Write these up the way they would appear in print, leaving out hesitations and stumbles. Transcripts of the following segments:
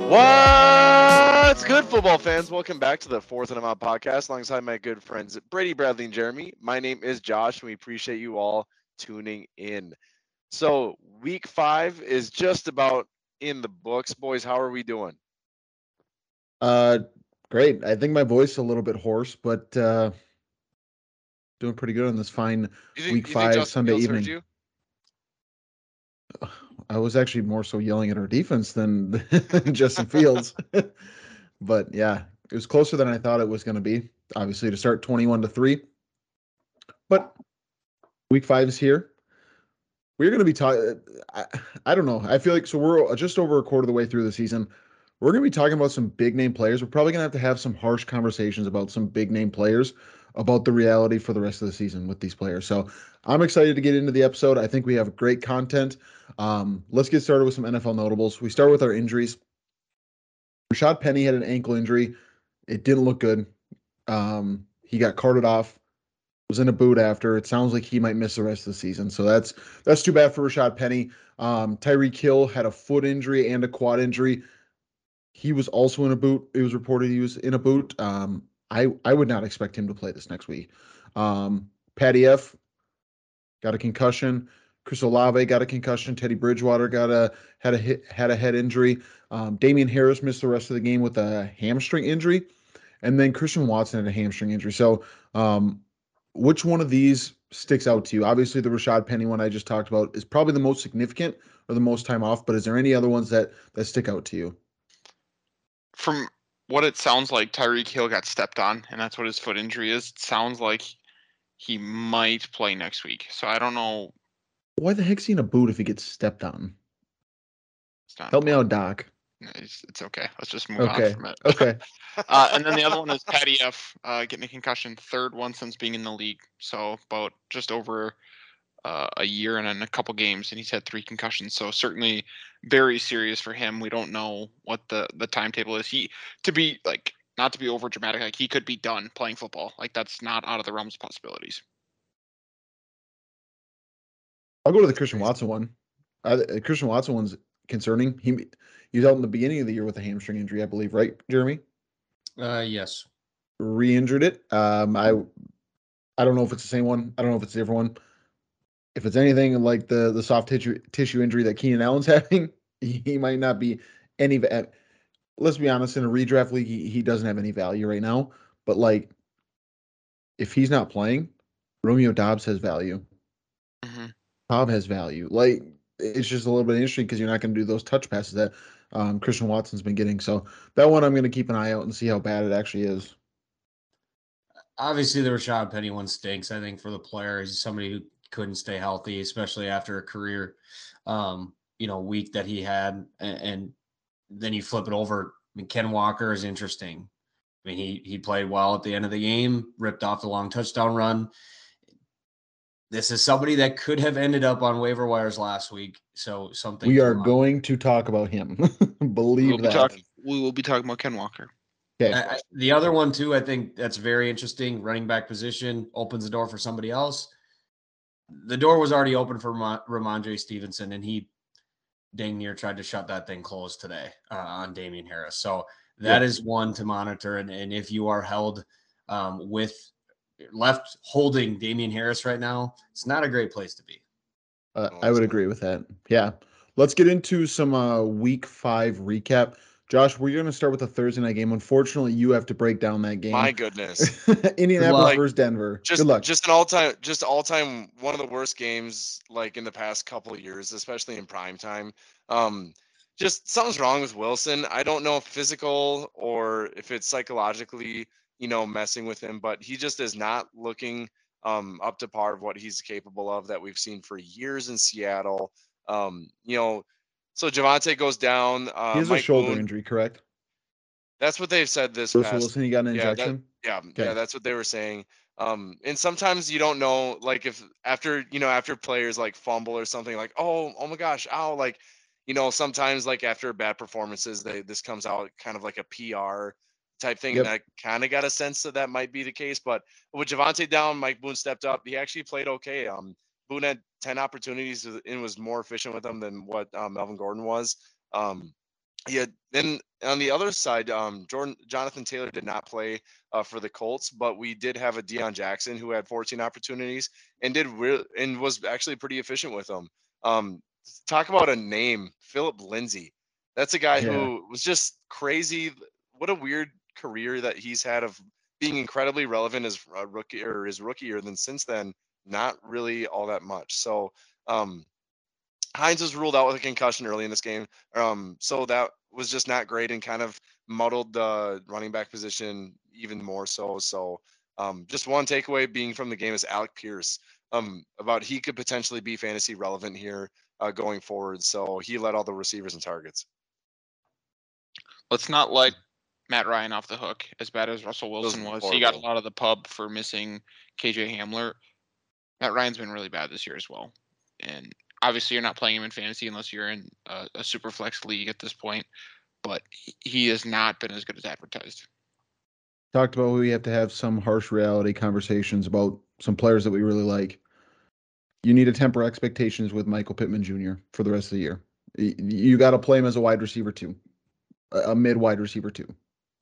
What's good, football fans? Welcome back to the Fourth and a Mile podcast alongside my good friends Brady, Bradley, and Jeremy. My name is Josh, and we appreciate you all tuning in. So, week 5 is just about in the books. Boys, how are we doing? Uh, Great. I think my voice is a little bit hoarse, but doing pretty good on this fine week You think 5 Justin Sunday Fields hurt evening. you? I was actually more so yelling at our defense than Justin Fields. But yeah, it was closer than I thought it was going to be. Obviously, to start 21-3. But week 5 is here. We're going to be talking. I don't know. I feel like we're just over a quarter of the way through the season. We're going to be talking about some big name players. We're probably going to have some harsh conversations about some big name players, about the reality for the rest of the season with these players. So I'm excited to get into the episode. I think we have great content. Let's get started with some NFL notables. We start with our injuries. Rashad Penny had an ankle injury. It didn't look good. He got carted off, was in a boot after. It sounds like he might miss the rest of the season. So that's too bad for Rashad Penny. Tyreek Hill had a foot injury and a quad injury. He was also in a boot. It was reported he was in a boot. I would not expect him to play this next week. Patty F got a concussion. Chris Olave got a concussion. Teddy Bridgewater had a head injury. Damian Harris missed the rest of the game with a hamstring injury, and then Christian Watson had a hamstring injury. So, which one of these sticks out to you? Obviously, the Rashad Penny one I just talked about is probably the most significant or the most time off. But is there any other ones that stick out to you? From what it sounds like, Tyreek Hill got stepped on, and that's what his foot injury is. It sounds like he might play next week. So I don't know. Why the heck's he in a boot if he gets stepped on? Help me out, Doc. It's okay. Let's just move on Okay. from it. Okay. And then the other one is Patty F getting a concussion, third one since being in the league. So about just over a year and in a couple games, and he's had 3 concussions. So certainly very serious for him. We don't know what the timetable is. To be like, not to be over dramatic, like he could be done playing football. Like that's not out of the realms of possibilities. I'll go to the Christian Watson one. Christian Watson one's concerning. He was out in the beginning of the year with a hamstring injury, I believe, right, Jeremy? Yes. Re-injured it. I don't know if it's the same one. I don't know if it's a different one. If it's anything like the soft tissue injury that Keenan Allen's having, he might not be any. Let's be honest, in a redraft league, he doesn't have any value right now. But like, if he's not playing, Romeo Doubs has value. Mm-hmm. Cobb has value. Like, it's just a little bit interesting because you're not going to do those touch passes that Christian Watson's been getting. So that one I'm going to keep an eye out and see how bad it actually is. Obviously, the Rashad Penny one stinks. I think for the player, he's somebody who couldn't stay healthy, especially after a career, week that he had. And then you flip it over. I mean, Ken Walker is interesting. I mean, he played well at the end of the game, ripped off the long touchdown run. This is somebody that could have ended up on waiver wires last week. So something we are going to talk about him. Believe that. We will be talking about Ken Walker. Okay. The other one too, I think that's very interesting. Running back position opens the door for somebody else. The door was already open for Ramondre Stevenson, and he dang near tried to shut that thing closed today on Damian Harris. So that is one to monitor. And if you are held with left holding Damian Harris right now, it's not a great place to be. I would agree with that. Yeah. Let's get into some week 5 recap. Josh, we're going to start with the Thursday night game. Unfortunately, you have to break down that game. My goodness. Indianapolis versus Denver. Good luck. Just all time, one of the worst games like in the past couple of years, especially in prime time. Just something's wrong with Wilson. I don't know if physical or if it's psychologically, messing with him, but he just is not looking up to par of what he's capable of that we've seen for years in Seattle. So Javonte goes down. He has a shoulder injury, correct? That's what they've said this Russell past. Wilson, he got an injection? Yeah, that's what they were saying. And sometimes you don't know, like if after players like fumble or something, like, oh my gosh, ow, like, sometimes like after bad performances, this comes out kind of like a PR type thing. Yep. And I kind of got a sense that might be the case. But with Javonte down, Mike Boone stepped up. He actually played okay. Boone had 10 opportunities and was more efficient with them than what Melvin Gordon was. Yeah, then on the other side, Jonathan Taylor did not play for the Colts, but we did have a Deion Jackson who had 14 opportunities and and was actually pretty efficient with them. Um, Talk about a name, Philip Lindsay. That's a guy Yeah. who was just crazy. What a weird career that he's had of being incredibly relevant as a rookie or his rookie year. Then since then, not really all that much. So Hines was ruled out with a concussion early in this game. So that was just not great and kind of muddled the running back position even more so. So just one takeaway being from the game is Alec Pierce. About he could potentially be fantasy relevant here going forward. So he led all the receivers and targets. Let's not let Matt Ryan off the hook as bad as Russell was Wilson was. He got a horrible. lot of the pub for missing KJ Hamler. Matt Ryan's been really bad this year as well. And obviously you're not playing him in fantasy unless you're in a super flex league at this point, but he has not been as good as advertised. Talked about we have to have some harsh reality conversations about some players that we really like. You need to temper expectations with Michael Pittman Jr. for the rest of the year. You got to play him as a wide receiver too, a mid wide receiver too.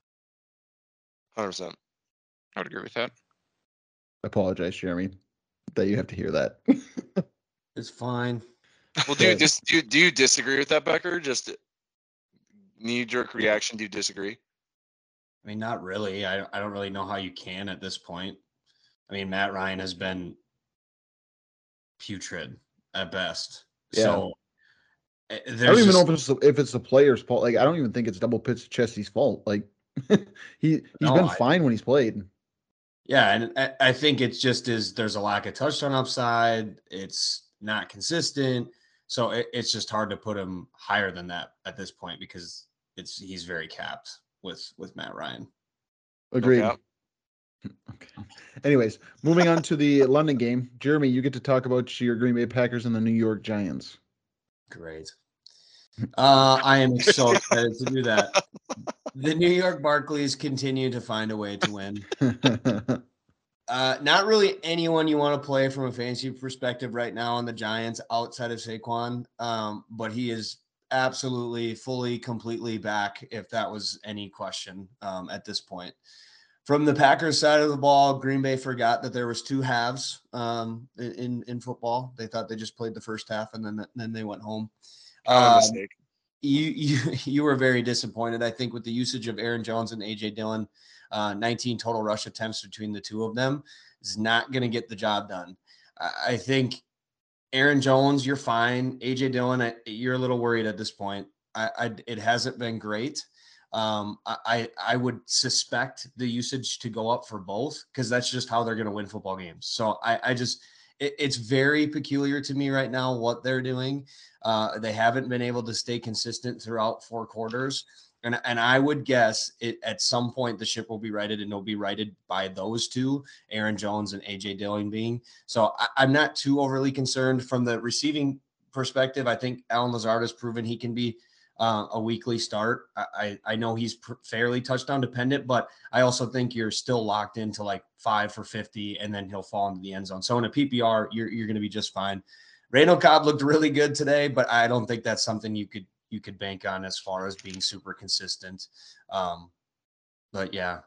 100%. I would agree with that. I apologize, Jeremy, that you have to hear that. It's fine. Well, do you disagree with that, Becker? Just knee-jerk reaction. Do you disagree? I mean, not really. I don't really know how you can at this point. I mean, Matt Ryan has been putrid at best. Yeah. So I don't even know if it's the player's fault. Like, I don't even think it's Double Chesty's fault. Like, he's been fine when he's played. Yeah, and I think it's just there's a lack of touchdown upside. It's not consistent, so it's just hard to put him higher than that at this point because he's very capped with Matt Ryan. Agreed. Okay. Okay. Anyways, moving on to the London game. Jeremy, you get to talk about your Green Bay Packers and the New York Giants. Great. I am so excited to do that. The New York Barclays continue to find a way to win. Not really anyone you want to play from a fantasy perspective right now on the Giants outside of Saquon, but he is absolutely, fully, completely back if that was any question at this point. From the Packers side of the ball, Green Bay forgot that there was two halves in football. They thought they just played the first half and then they went home. Mistake. You were very disappointed, I think, with the usage of Aaron Jones and AJ Dillon. 19 total rush attempts between the two of them is not going to get the job done. I think Aaron Jones, you're fine. AJ Dillon, you're a little worried at this point. It hasn't been great. I would suspect the usage to go up for both because that's just how they're going to win football games. So it's very peculiar to me right now what they're doing. They haven't been able to stay consistent throughout 4 quarters. And I would guess at some point the ship will be righted and it'll be righted by those two, Aaron Jones and AJ Dillon being. So I'm not too overly concerned from the receiving perspective. I think Allen Lazard has proven he can be a weekly start. I know he's fairly touchdown dependent, but I also think you're still locked into like 5 for 50 and then he'll fall into the end zone. So in a PPR, you're going to be just fine. Randall Cobb looked really good today, but I don't think that's something you could bank on as far as being super consistent. But yeah,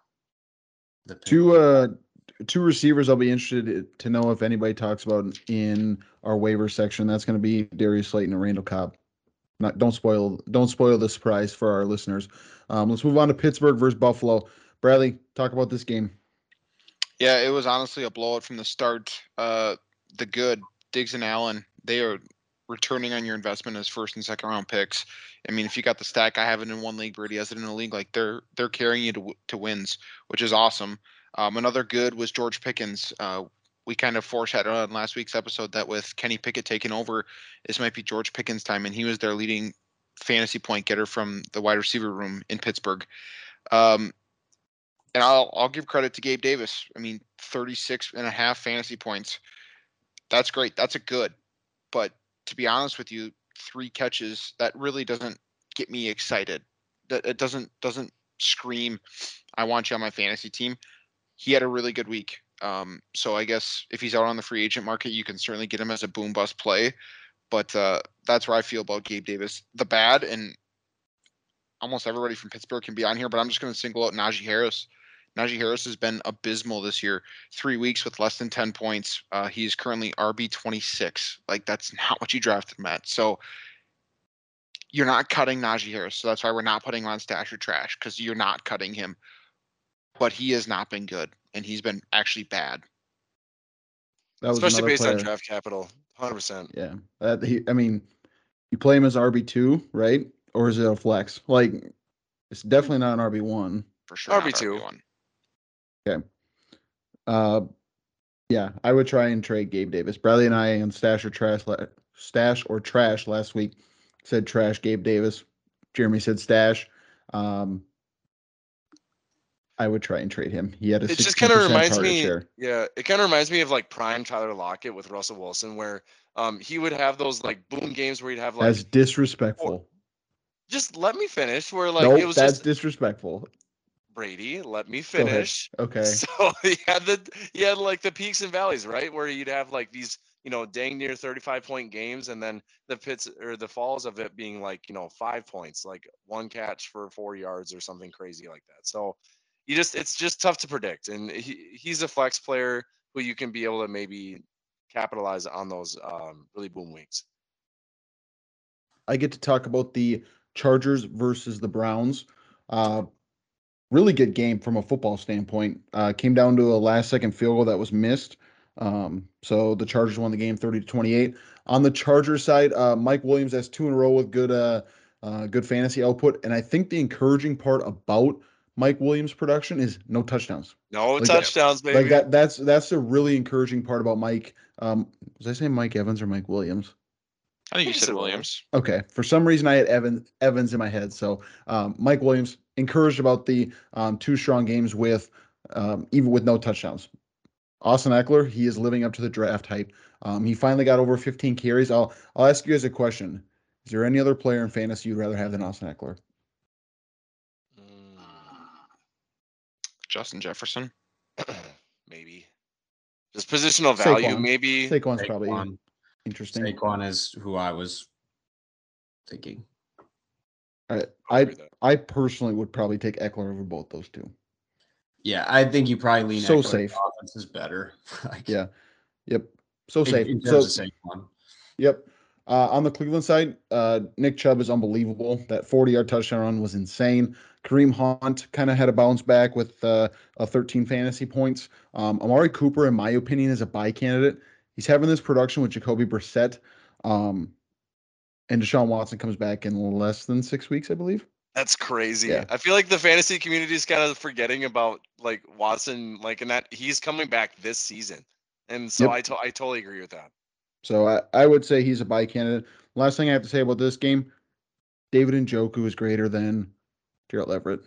two receivers I'll be interested to know if anybody talks about in our waiver section. That's going to be Darius Slayton and Randall Cobb. Don't spoil the surprise for our listeners. Let's move on to Pittsburgh versus Buffalo. Bradley, talk about this game. Yeah, it was honestly a blowout from the start. The good Diggs and Allen, they are returning on your investment as first and second round picks. I mean, if you got the stack, I have it in one league, Brady has it in a league. Like they're carrying you to wins, which is awesome. Another good was George Pickens. We kind of foreshadowed on last week's episode that with Kenny Pickett taking over, this might be George Pickens' time, and he was their leading fantasy point getter from the wide receiver room in Pittsburgh. And I'll give credit to Gabe Davis. I mean, 36.5 fantasy points. That's great. That's a good. But to be honest with you, 3 catches, that really doesn't get me excited. That it doesn't scream, I want you on my fantasy team. He had a really good week. So I guess if he's out on the free agent market, you can certainly get him as a boom bust play. But that's where I feel about Gabe Davis. The bad, and almost everybody from Pittsburgh can be on here, but I'm just going to single out Najee Harris. Najee Harris has been abysmal this year. 3 weeks with less than 10 points. He's currently RB 26. Like, that's not what you drafted him at. So you're not cutting Najee Harris. So that's why we're not putting him on stash or trash, because you're not cutting him. But he has not been good, and he's been actually bad. That was Especially another based player. on draft capital, 100%. Yeah. I mean, you play him as RB2, right? Or is it a flex? Like, it's definitely not an RB1. For sure. not RB2. RB1. Okay. Yeah, I would try and trade Gabe Davis. Bradley and I on stash or trash last week said trash Gabe Davis. Jeremy said stash. I would try and trade him. He had a It just kind of 16% reminds target me, share. yeah, it kind of reminds me of like prime Tyler Lockett with Russell Wilson, where he would have those like boom games where he'd have like, That's disrespectful. just let me finish, where like it Nope, was that's just disrespectful. Brady, let me Go ahead. finish. Okay. So he had like the peaks and valleys, right? Where you'd have like these, dang near 35-point games, and then the pits or the falls of it being like, 5 points, like one catch for 4 yards or something crazy like that. So it's just tough to predict. And he's a flex player who you can be able to maybe capitalize on those really boom weeks. I get to talk about the Chargers versus the Browns. Really good game from a football standpoint. Came down to a last-second field goal that was missed. So the Chargers won the game 30-28. On the Chargers side, Mike Williams has 2 in a row with good fantasy output. And I think the encouraging part about Mike Williams' production is no touchdowns. No Like touchdowns, baby. Like that's a really encouraging part about Mike. Was I saying Mike Evans or Mike Williams? I think you said Williams. Williams. Okay. For some reason, I had Evans in my head. So Mike Williams encouraged about the 2 strong games with even with no touchdowns. Austin Eckler, he is living up to the draft hype. He finally got over 15 carries. I'll ask you guys a question. Is there any other player in fantasy you'd rather have than Austin Eckler? Justin Jefferson. Maybe. Just positional value, Saquon. maybe. Saquon's probably interesting. Saquon is who I was thinking. I personally would probably take Eckler over both those two. Yeah, I think you probably lean So Eckler. safe. Offense is better. Yeah. Yep. So safe. In terms of Saquon. Yep. On the Cleveland side, Nick Chubb is unbelievable. That 40-yard touchdown run was insane. Kareem Hunt kind of had a bounce back with 13 fantasy points. Amari Cooper, in my opinion, is a buy candidate. He's having this production with Jacoby Brissett. And Deshaun Watson comes back in less than 6 weeks, I believe. That's crazy. Yeah. I feel like the fantasy community is kind of forgetting about like Watson, like, and that he's coming back this season. And so Yep. I totally agree with that. So I would say he's a buy candidate. Last thing I have to say about this game, David Njoku is greater than Gerald Everett.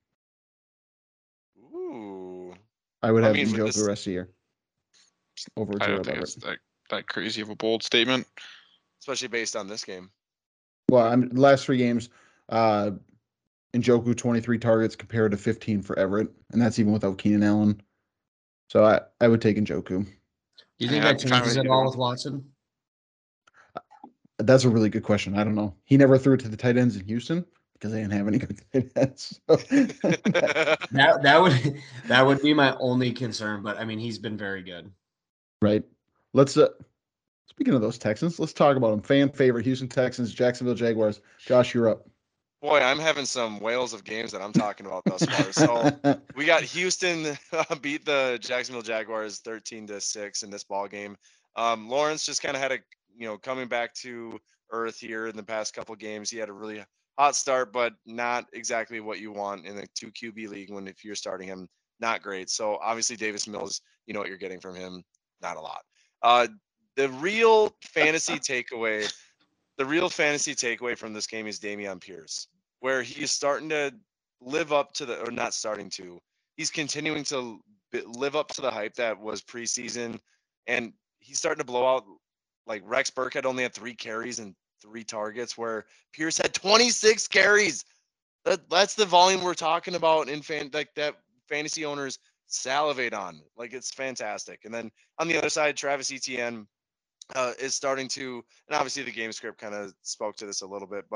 Ooh. I would have with Njoku this- the rest of the year over I don't Gerald think Everett. it's that crazy of a bold statement. Especially based on this game. Well, last 3 games, Njoku 23 targets compared to 15 for Everett, and that's even without Keenan Allen. So I would take Njoku. Do you think Yeah, that I'm fine changes with at either all one. with Watson? That's a really good question. I don't know. He never threw it to the tight ends in Houston because they didn't have any good tight ends. So That would be my only concern. But I mean, he's been very good. right. Let's speaking of those Texans, let's talk about them. Fan favorite Houston Texans, Jacksonville Jaguars. Josh, you're up. Boy, I'm having some whales of games that I'm talking about thus far. So we got Houston beat the Jacksonville Jaguars 13-6 in this ball game. Lawrence just kind of had coming back to earth here in the past couple games. He had a really hot start, but not exactly what you want in a 2 QB league if you're starting him. Not great. So obviously Davis Mills, you know what you're getting from him. Not a lot. The real fantasy takeaway from this game is Dameon Pierce, where he's starting to live up to he's continuing to live up to the hype that was preseason, and he's starting to blow out. Like Rex Burkhead only had 3 carries and 3 targets, where Pierce had 26 carries. That's the volume we're talking about in that fantasy owners salivate on. Like, it's fantastic. And then on the other side, Travis Etienne is starting to, and obviously the game script kind of spoke to this a little bit, but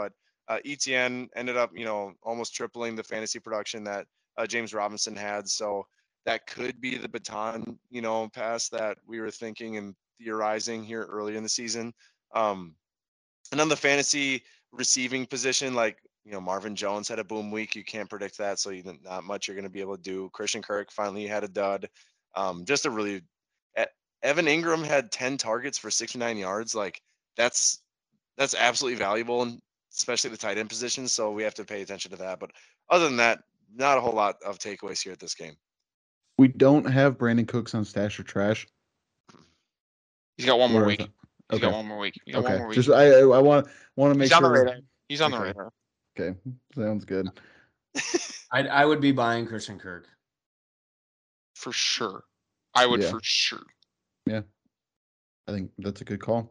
ETN ended up, almost tripling the fantasy production that James Robinson had. So that could be the baton, pass that we were thinking and theorizing here early in the season. And on the fantasy receiving position, like, Marvin Jones had a boom week. You can't predict that. So not much you're going to be able to do. Christian Kirk finally had a dud. Just a really, Evan Ingram had 10 targets for 69 yards. Like that's absolutely valuable, and especially the tight end position. So we have to pay attention to that. But other than that, not a whole lot of takeaways here at this game. We don't have Brandon Cooks on stash or trash. He's got one more Where is week. it? He's Okay. got one more week. He's got one Okay. more week. Just I want to make He's on the sure. radar. He's on the Okay. radar. Okay. Sounds good. I would be buying Christian Kirk. For sure. I would Yeah. for sure. Yeah. I think that's a good call.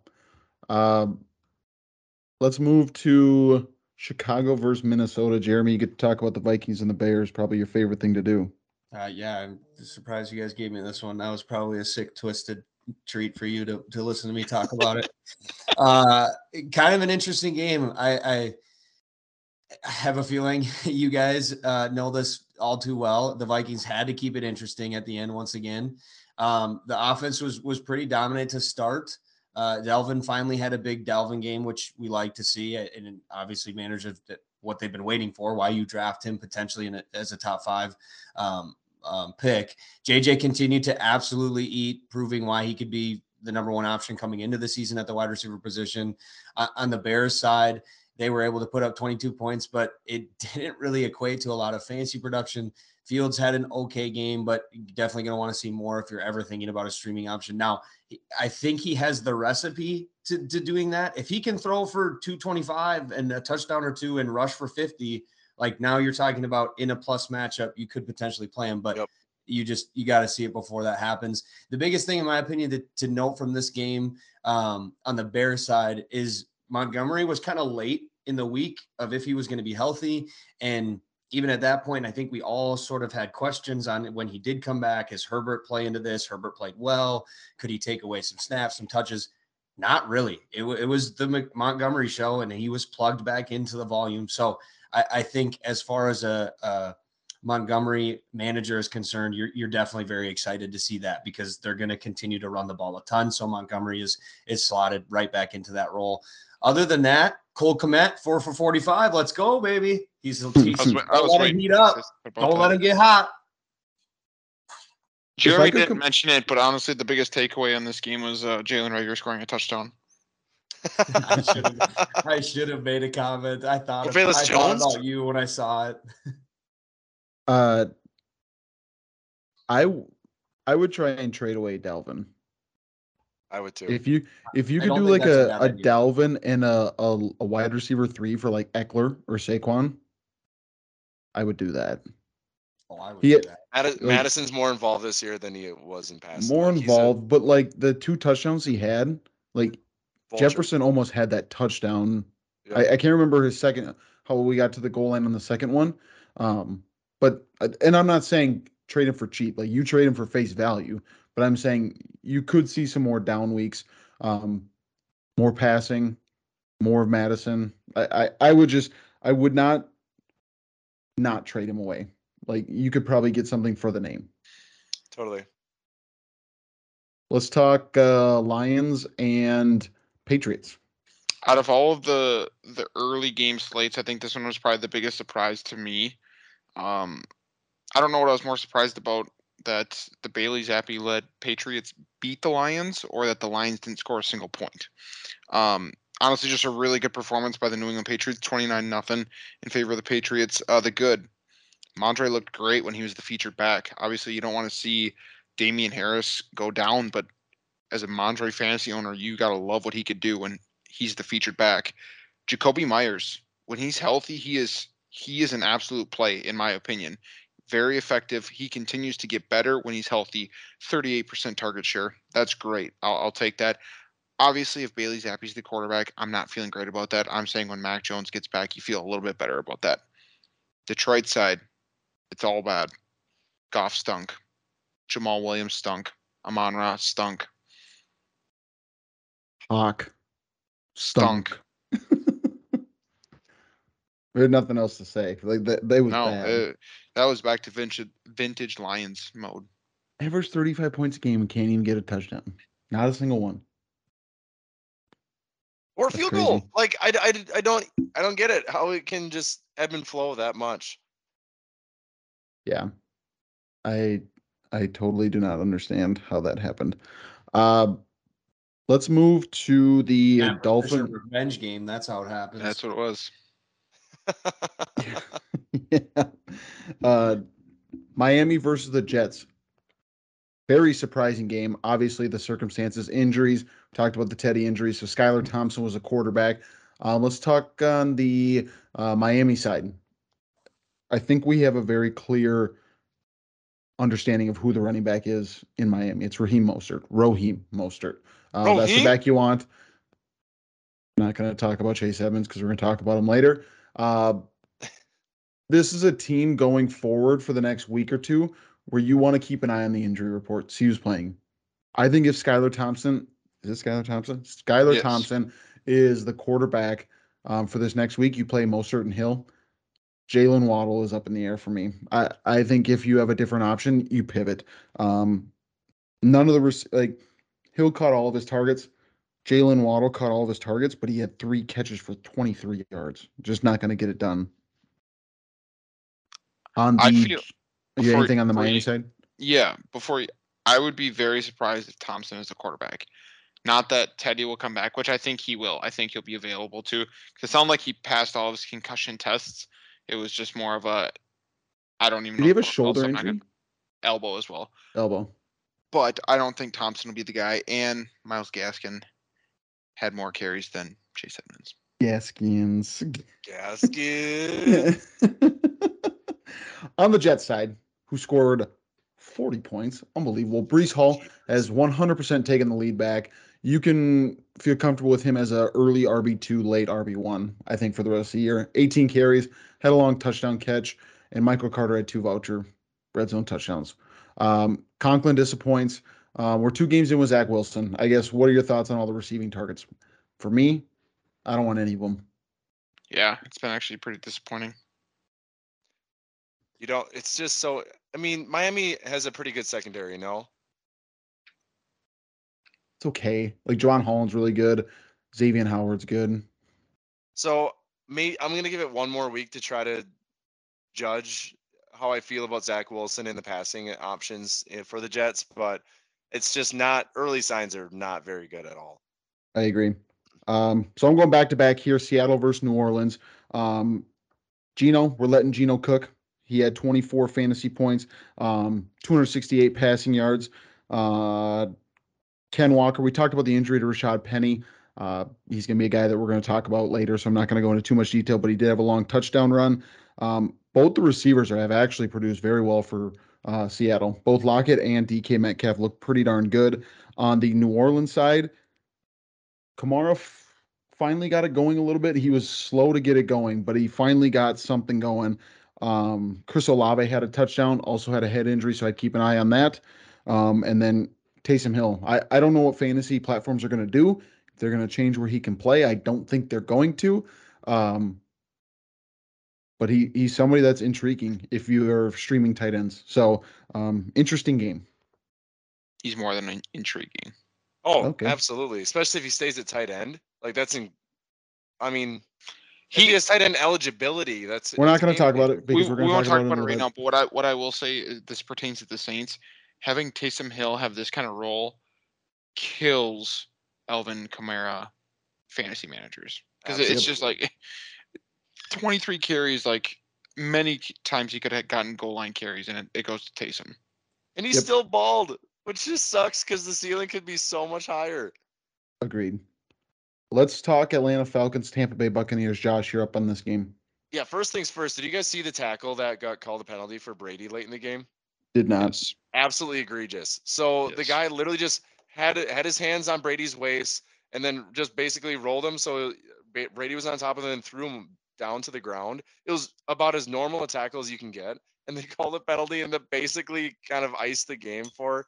Let's move to Chicago versus Minnesota. Jeremy, you get to talk about the Vikings and the Bears. Probably your favorite thing to do. Yeah, I'm surprised you guys gave me this one. That was probably a sick, twisted treat for you to listen to me talk about it. Kind of an interesting game. I have a feeling you guys know this all too well. The Vikings had to keep it interesting at the end once again. The offense was pretty dominant to start. Delvin finally had a big Delvin game, which we like to see, and obviously managed what they've been waiting for. Why you draft him potentially as a top 5 pick. JJ continued to absolutely eat, proving why he could be the number 1 option coming into the season at the wide receiver position. On the Bears side, they were able to put up 22 points, but it didn't really equate to a lot of fantasy production. Fields had an okay game, but definitely going to want to see more if you're ever thinking about a streaming option. Now, I think he has the recipe to doing that. If he can throw for 225 and a touchdown or 2 and rush for 50, like now you're talking about in a plus matchup, you could potentially play him, but you got to see it before that happens. The biggest thing, in my opinion, to note from this game on the Bears side is Montgomery was kind of late in the week of if he was going to be healthy. And even at that point, I think we all sort of had questions on when he did come back. Is Herbert play into this? Herbert played well. Could he take away some snaps, some touches? Not really. It was the Montgomery show, and he was plugged back into the volume. So I think as far as a Montgomery manager is concerned, you're definitely very excited to see that because they're going to continue to run the ball a ton. So Montgomery is slotted right back into that role. Other than that, Cole Kmet, 4 for 45. Let's go, baby. Don't let him heat up. Don't let him get hot. Jeremy didn't mention it, but honestly, the biggest takeaway on this game was Jalen Reagor scoring a touchdown. I should have made a comment. I thought about you when I saw it. I would try and trade away Delvin. I would too. If you could do like a Delvin and a wide receiver 3 for like Eckler or Saquon, I would do that. Oh, I would do that. Madison's more involved this year than he was in past. More involved, but like the 2 touchdowns he had, like Vulture. Jefferson almost had that touchdown. Yep. I can't remember his second, how we got to the goal line on the second one. But I'm not saying trade him for cheap. Like you trade him for face value, but I'm saying you could see some more down weeks, more passing, more of Madison. I would not trade him away. Like you could probably get something for the name. Totally. Let's talk Lions and Patriots. Out of all of the early game slates, I think this one was probably the biggest surprise to me. I don't know what I was more surprised about, that the Bailey Zappi led Patriots beat the Lions or that the Lions didn't score a single point. Honestly, just a really good performance by the New England Patriots, 29-0 in favor of the Patriots. The good. Mondre looked great when he was the featured back. Obviously, you don't want to see Damian Harris go down, but as a Mondre fantasy owner, you got to love what he could do when he's the featured back. Jacoby Myers, when he's healthy, he is an absolute play, in my opinion. Very effective. He continues to get better when he's healthy. 38% target share. That's great. I'll take that. Obviously, if Bailey Zappi's the quarterback, I'm not feeling great about that. I'm saying when Mac Jones gets back, you feel a little bit better about that. Detroit side, it's all bad. Goff stunk. Jamal Williams stunk. Amon-Ra stunk. Hawk stunk. We had nothing else to say. Like they was No, bad. that was back to vintage Lions mode. Average 35 points a game and can't even get a touchdown. Not a single one. Or That's field crazy. goal. Like I don't get it how it can just ebb and flow that much. Yeah. I totally do not understand how that happened. Uh, let's move to the Matt Patricia Dolphin. revenge game. That's how it happens. That's what it was. Yeah. Miami versus the Jets. Very surprising game. Obviously, the circumstances, injuries. Talked about the Teddy injuries. So Skylar Thompson was a quarterback. Let's talk on the Miami side. I think we have a very clear understanding of who the running back is in Miami. It's Raheem Mostert. That's the Raheem? back you want. I'm not going to talk about Chase Edmonds because we're going to talk about him later. This is a team going forward for the next week or two where you want to keep an eye on the injury report, see who's playing. I think if Skylar Thompson, is it Skylar Thompson? Skylar Yes. Thompson is the quarterback for this next week. You play Mostert and Hill. Jalen Waddle is up in the air for me. I think if you have a different option, you pivot. None of the Hill caught all of his targets. Jalen Waddle caught all of his targets, but he had 3 catches for 23 yards. Just not going to get it done. On I the, feel anything on the Miami side? Yeah, I would be very surprised if Thompson is the quarterback. Not that Teddy will come back, which I think he will. I think he'll be available too. Because it sounded like he passed all of his concussion tests. It was just more of a, I don't even Did know. he have the a protocol, shoulder so I'm not injury? elbow as well. Elbow. But I don't think Thompson will be the guy. And Myles Gaskin had more carries than Chase Edmonds. Gaskins. Gaskin. On the Jets side, who scored 40 points, unbelievable. Brees Hall has 100% taken the lead back. You can feel comfortable with him as an early RB2, late RB1, I think, for the rest of the year. 18 carries, had a long touchdown catch, and Michael Carter had 2 voucher red zone touchdowns. Conklin disappoints. We're 2 games in with Zach Wilson. I guess, what are your thoughts on all the receiving targets? For me, I don't want any of them. Yeah, it's been actually pretty disappointing. It's just so. I mean, Miami has a pretty good secondary, no? It's okay. Like, Juwan Holland's really good. Xavier Howard's good. So I'm gonna give it one more week to try to judge how I feel about Zach Wilson in the passing options for the Jets, but it's just not. Early signs are not very good at all. I agree. So I'm going back to back here, Seattle versus New Orleans. Geno, we're letting Geno cook. He had 24 fantasy points, 268 passing yards. Ken Walker, we talked about the injury to Rashad Penny. He's going to be a guy that we're going to talk about later, so I'm not going to go into too much detail, but he did have a long touchdown run. Both the receivers have actually produced very well for Seattle. Both Lockett and DK Metcalf look pretty darn good. On the New Orleans side, Kamara finally got it going a little bit. He was slow to get it going, but he finally got something going. Chris Olave had a touchdown, also had a head injury, so I'd keep an eye on that. And then Taysom Hill. I don't know what fantasy platforms are going to do. If they're going to change where he can play, I don't think they're going to. But he's somebody that's intriguing if you are streaming tight ends. So interesting game. He's more than intriguing. Oh, Okay. absolutely. Especially if he stays at tight end. Like I mean, if He he has tight end eligibility, We're not it's a going to game talk about changer. it because we're going we to won't talk talk about about it it in a right little now. bit. But what I will say is this pertains to the Saints. Having Taysom Hill have this kind of role kills Alvin Kamara fantasy managers because it's just like 23 carries. Like many times he could have gotten goal line carries, and it goes to Taysom. And he's Yep. still bald, which just sucks because the ceiling could be so much higher. Agreed. Let's talk Atlanta Falcons, Tampa Bay Buccaneers. Josh, you're up on this game. Yeah, first things first. Did you guys see the tackle that got called a penalty for Brady late in the game? Did not. Yes. Absolutely egregious. So the Yes. guy literally just had his hands on Brady's waist and then just basically rolled him. So Brady was on top of him and threw him down to the ground. It was about as normal a tackle as you can get. And they called a penalty and that basically kind of iced the game for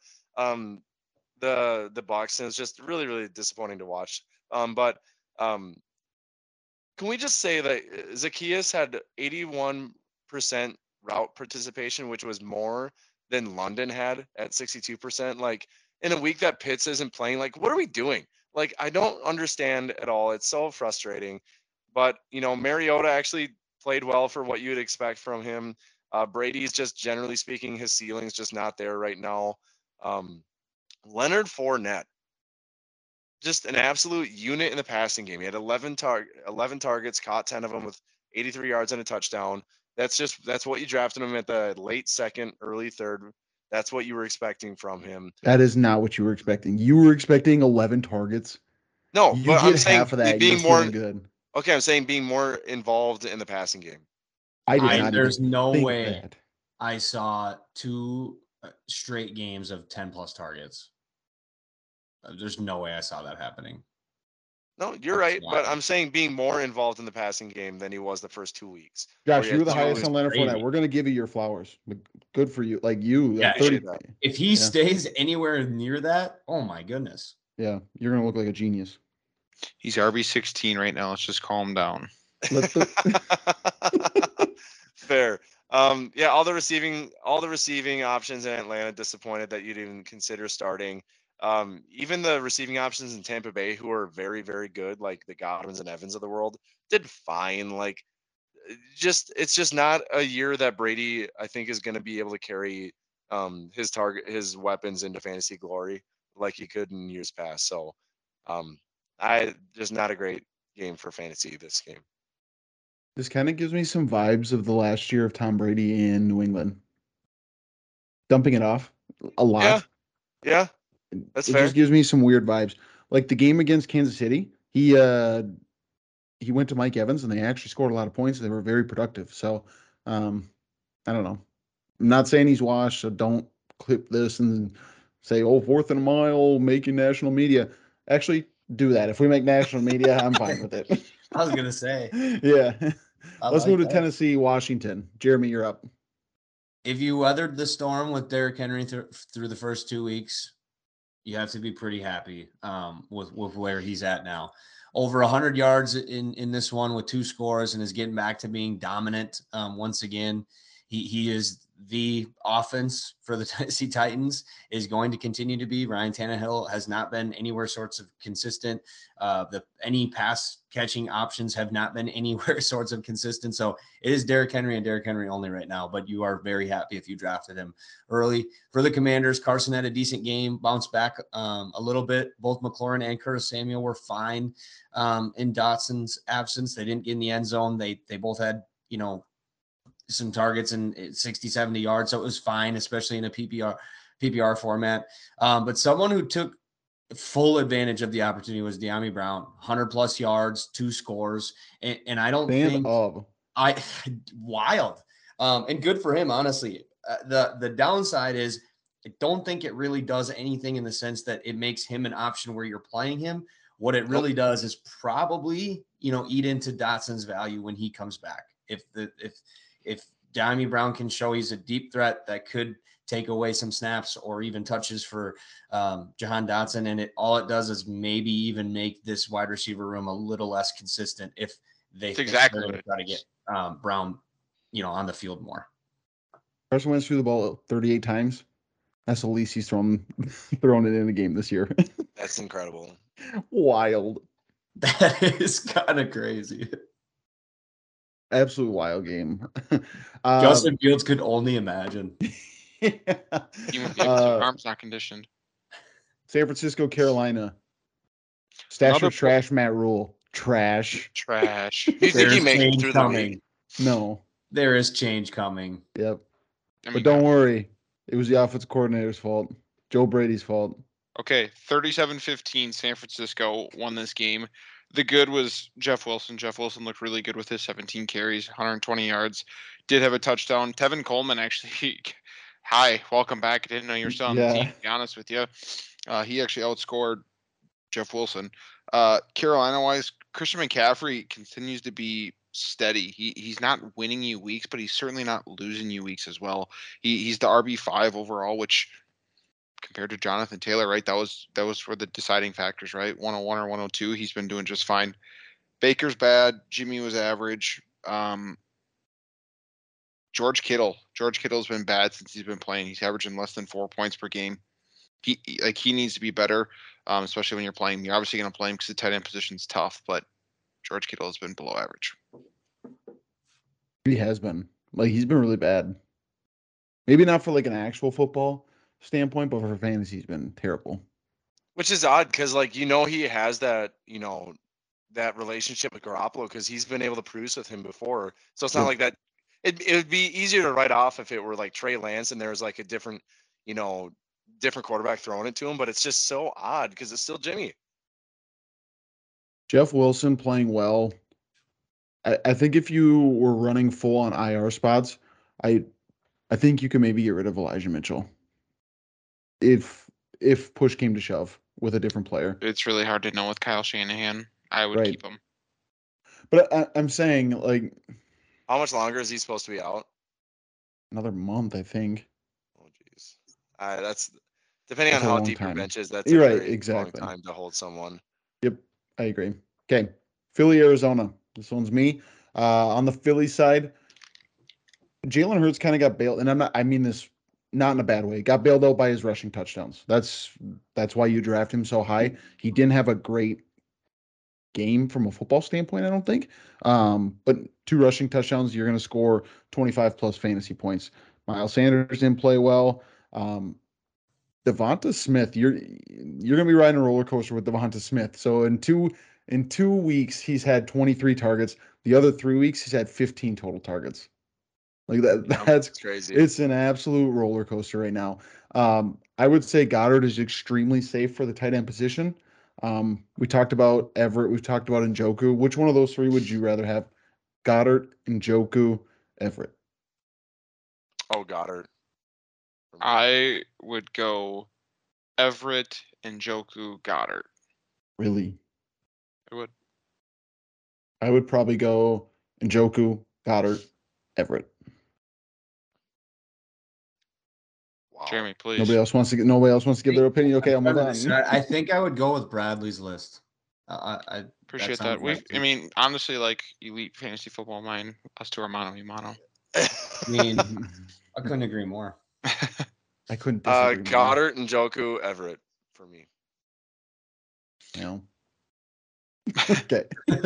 the Bucs. And it's just really, really disappointing to watch. But can we just say that Zacchaeus had 81% route participation, which was more than London had at 62%? Like in a week that Pitts isn't playing, like what are we doing? Like I don't understand at all. It's so frustrating. But Mariota actually played well for what you'd expect from him. Brady's just generally speaking, his ceiling's just not there right now. Leonard Fournette, just an absolute unit in the passing game. He had 11 targets, caught 10 of them with 83 yards and a touchdown. That's what you drafted him at the late second, early third. That's what you were expecting from him. That is not what you were expecting. You were expecting 11 targets. No, You but get I'm saying half of that, and being you're more feeling good. okay. I'm saying being more involved in the passing game. I did not There's even no think way that. I saw 2 straight games of 10 plus targets. There's no way I saw that happening. No, you're right, but I'm saying being more involved in the passing game than he was the first 2 weeks. Josh, you were the two highest was on Leonard crazy. Fournette. We're going to give you your flowers. But good for you. Like you, Yeah, like 30. If he stays anywhere near that, oh my goodness. Yeah, you're going to look like a genius. He's RB16 right now. Let's just calm down. Fair. Yeah, all the receiving options in Atlanta disappointed that you didn't consider starting. Even the receiving options in Tampa Bay, who are very, very good, like the Godwins and Evans of the world, did fine. Like, it's just not a year that Brady, I think, is going to be able to carry his weapons into fantasy glory like he could in years past. So, I just not a great game for fantasy this game. This kind of gives me some vibes of the last year of Tom Brady in New England. Dumping it off a lot. Yeah, that's it fair. just gives me some weird vibes. Like the game against Kansas City, he went to Mike Evans and they actually scored a lot of points. They were very productive. So I don't know. I'm not saying he's washed, so don't clip this and say, "Oh, 4th and a mile, making national media." Actually, do that. If we make national media, I'm fine with it. I was gonna say. Yeah. Let's like move to that. Tennessee, Washington. Jeremy, you're up. If you weathered the storm with Derrick Henry through the first 2 weeks, you have to be pretty happy with where he's at now. Over 100 yards in this one with 2 scores and is getting back to being dominant once again. He is the offense for the Tennessee Titans, is going to continue to be. Ryan Tannehill has not been anywhere sorts of consistent. Any pass catching options have not been anywhere sorts of consistent. So it is Derrick Henry and Derrick Henry only right now, but you are very happy if you drafted him early. For the Commanders, Carson had a decent game, bounced back a little bit. Both McLaurin and Curtis Samuel were fine in Dotson's absence. They didn't get in the end zone. They both had, some targets in 60, 70 yards. So it was fine, especially in a PPR format. But someone who took full advantage of the opportunity was Dyami Brown, 100 plus yards, 2 scores. And I don't think wild and good for him, honestly. The downside is I don't think it really does anything in the sense that it makes him an option where you're playing him. What it really does is probably, eat into Dotson's value when he comes back. If Dyami Brown can show he's a deep threat that could take away some snaps or even touches for Jahan Dotson, and all it does is maybe even make this wide receiver room a little less consistent if they think they're going to try to get Brown, on the field more. Carson Wentz threw the ball 38 times. That's the least he's thrown it in a game this year. That's incredible. Wild. That is kind of crazy. Absolute wild game. Justin Fields could only imagine. Even if his arm's not conditioned. San Francisco, Carolina. Stash or trash, Matt Rule. Trash. Do you think he makes it through the week? No. There is change coming. Yep. But don't worry. It was the offensive coordinator's fault. Joe Brady's fault. Okay, 37-15, San Francisco won this game. The good was Jeff Wilson. Jeff Wilson looked really good with his 17 carries, 120 yards. Did have a touchdown. Tevin Coleman actually, hi, welcome back. I didn't know you were still on the team, to be honest with you. He actually outscored Jeff Wilson. Carolina-wise, Christian McCaffrey continues to be steady. He's not winning you weeks, but he's certainly not losing you weeks as well. He's the RB5 overall, which compared to Jonathan Taylor, right? That was for the deciding factors, right? 101 or 102. He's been doing just fine. Baker's bad. Jimmy was average. George Kittle's been bad since he's been playing. He's averaging less than 4 points per game. He needs to be better, especially when you're playing. You're obviously going to play him because the tight end position's tough, but George Kittle has been below average. He has been. Like, he's been really bad. Maybe not for like an actual football standpoint, but for fantasy, he's been terrible. Which is odd because, like, he has that, that relationship with Garoppolo because he's been able to produce with him before. So it's not like that. It would be easier to write off if it were like Trey Lance and there's like a different, different quarterback throwing it to him. But it's just so odd because it's still Jimmy. Jeff Wilson playing well. I think if you were running full on IR spots, I think you could maybe get rid of Elijah Mitchell. If push came to shove with a different player. It's really hard to know with Kyle Shanahan. I would keep him. But I'm saying, like, how much longer is he supposed to be out? Another month, I think. Oh, jeez. That's depending on how deep your bench is. That's You're a right, very exactly. long time to hold someone. Yep, I agree. Okay, Philly, Arizona. This one's me. On the Philly side, Jalen Hurts kind of got bailed, and I mean this not in a bad way. Got bailed out by his rushing touchdowns. That's why you draft him so high. He didn't have a great game from a football standpoint, I don't think. But 2 rushing touchdowns, you're going to score 25 plus fantasy points. Miles Sanders didn't play well. Devonta Smith, you're going to be riding a roller coaster with Devonta Smith. So in 2 weeks, he's had 23 targets. The other 3 weeks, he's had 15 total targets. Like that's crazy. It's an absolute roller coaster right now. I would say Goddard is extremely safe for the tight end position. We talked about Everett. We've talked about Njoku. Which one of those 3 would you rather have? Goddard, Njoku, Everett. Oh, Goddard. I would go Everett, Njoku, Goddard. Really? I would probably go Njoku, Goddard, Everett. Wow. Jeremy, please. Nobody else wants to give their opinion. Okay, I'll move on. I think I would go with Bradley's list. I appreciate that. I mean, honestly, like elite fantasy football mind, us two are mano y mano. I mean, I couldn't agree more. I couldn't disagree more. Goddard, Njoku, Everett for me. Yeah. Okay.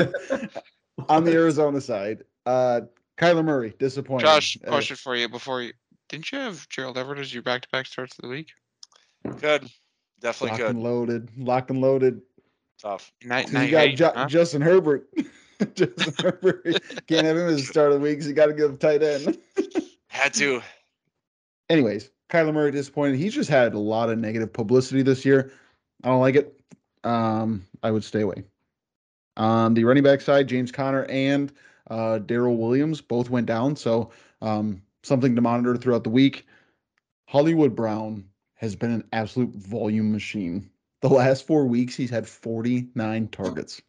On the Arizona side, Kyler Murray, disappointing. Josh, question for you didn't you have Gerald Everett as your back-to-back starts of the week? Good. Definitely Locked and loaded. Tough. You got Justin Herbert. Justin Herbert. Can't have him as the start of the week because you got to give him tight end. Had to. Anyways, Kyler Murray disappointed. He's just had a lot of negative publicity this year. I don't like it. I would stay away. On the running back side, James Conner and Darrell Williams both went down. So something to monitor throughout the week. Hollywood Brown has been an absolute volume machine. The last 4 weeks, he's had 49 targets.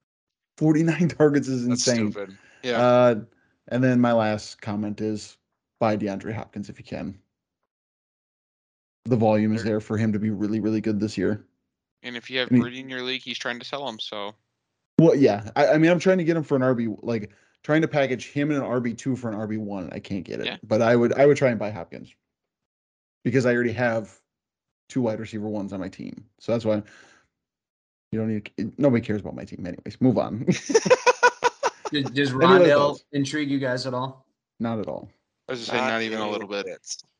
49 targets is insane. That's stupid. Yeah. And then my last comment is buy DeAndre Hopkins if you can. The volume is there for him to be really, really good this year. And if you have Brady in your league, he's trying to sell him. So, well, yeah. I mean, I'm trying to get him for an RB, like trying to package him in an RB2 for an RB1. I can't get it, but I would try and buy Hopkins because I already have 2 wide receiver ones on my team. So that's why nobody cares about my team anyways. Move on. Does Rondale intrigue you guys at all? Not at all. I was just saying, not even a little bit.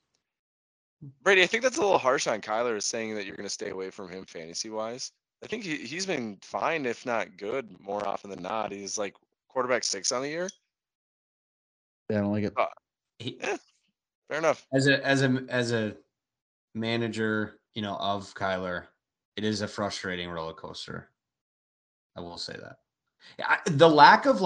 Brady, I think that's a little harsh on Kyler saying that you're going to stay away from him fantasy wise. I think he's been fine, if not good, more often than not. He's like quarterback 6 on the year. Yeah, I don't like it. Fair enough. As a manager, of Kyler, it is a frustrating roller coaster. I will say that. The lack of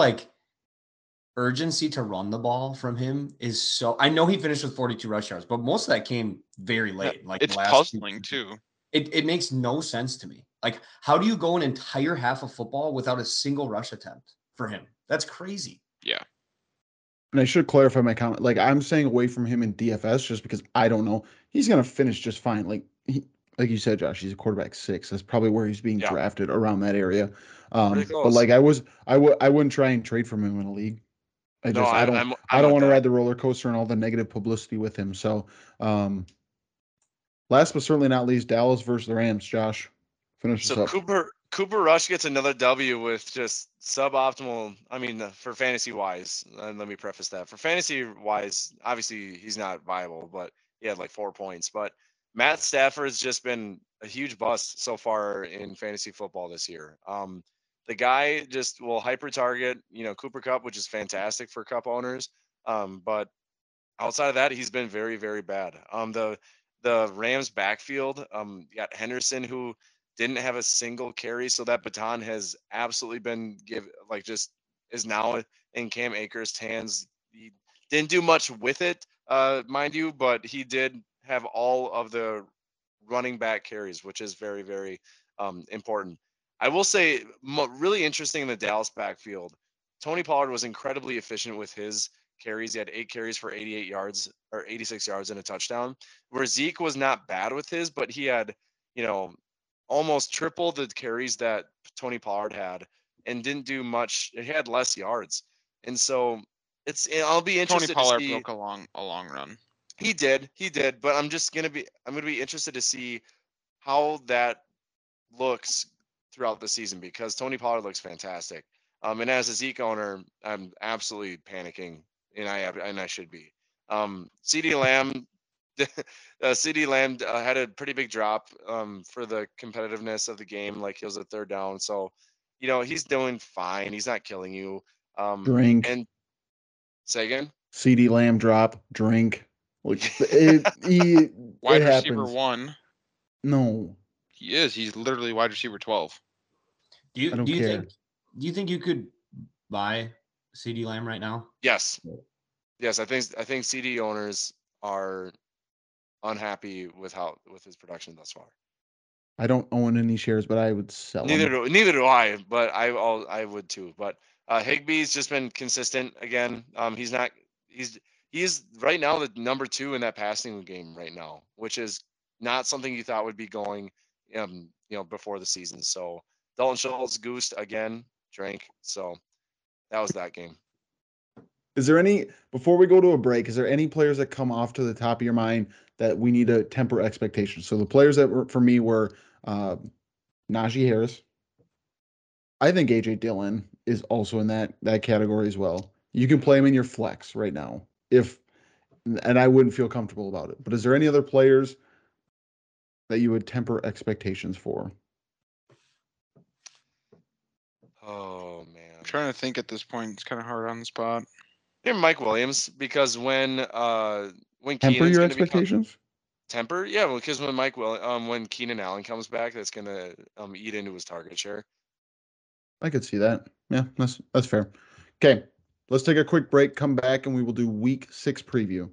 urgency to run the ball from him is so. I know he finished with 42 rush yards, but most of that came very late. It's puzzling too. It makes no sense to me. How do you go an entire half of football without a single rush attempt for him? That's crazy. Yeah. And I should clarify my comment. I'm staying away from him in DFS just because I don't know. He's going to finish just fine. like you said, Josh, he's a quarterback 6. That's probably where he's being Yeah. drafted, around that area. Pretty But close. like I wouldn't try and trade from him in a league. I No, just I don't I'm I don't with want to that. ride the roller coaster and all the negative publicity with him. So last but certainly not least, Dallas versus the Rams. Josh, finish So this up. Cooper Rush gets another W with just suboptimal. I mean, for fantasy wise, and let me preface that for fantasy wise, obviously he's not viable, but he had like 4 points. But Matt Stafford's just been a huge bust so far in fantasy football this year. The guy just will hyper target, Cooper Kupp, which is fantastic for Cup owners. But outside of that, he's been very, very bad. The Rams backfield, you got Henderson, who didn't have a single carry, so that baton has absolutely been just is now in Cam Akers' hands. He didn't do much with it, mind you, but he did have all of the running back carries, which is very, very important. I will say, really interesting in the Dallas backfield. Tony Pollard was incredibly efficient with his carries. He had 8 carries for 88 yards or 86 yards and a touchdown. Where Zeke was not bad with his, but he had, almost triple the carries that Tony Pollard had and didn't do much. He had less yards. And so I'll be Tony interested to Pollard see. broke a long run. He did, but I'm going to be interested to see how that looks throughout the season because Tony Pollard looks fantastic. And as a Zeke owner, I'm absolutely panicking, and I should be. CeeDee Lamb, CeeDee Lamb had a pretty big drop for the competitiveness of the game. Like he was a third down, so he's doing fine. He's not killing you. Drink. And say again. CeeDee Lamb drop. Drink. Like Wide it receiver happens. 1. No, He is. He's literally wide receiver 12. Do you I don't do you care. think you could buy CD Lamb right now? Yes. I think CD owners are unhappy with his production thus far. I don't own any shares, but I would sell them. Neither do I, but I would too. But Higbee's just been consistent again. He's right now the number 2 in that passing game right now, which is not something you thought would be going before the season. So Dalton Schultz goosed again, drank. So that was that game. Is there any, before we go to a break, is there any players that come off to the top of your mind that we need to temper expectations? So the players that were for me were Najee Harris. I think AJ Dillon is also in that category as well. You can play him in your flex right now and I wouldn't feel comfortable about it. But is there any other players that you would temper expectations for? Oh man, I'm trying to think at this point. It's kind of hard on the spot. You're Mike Williams because when Temper Keenan's your going to be expectations? temper, yeah, because when Keenan Allen comes back, that's going to eat into his target share. I could see that. Yeah, that's fair. Okay, let's take a quick break, come back, and we will do week 6 preview.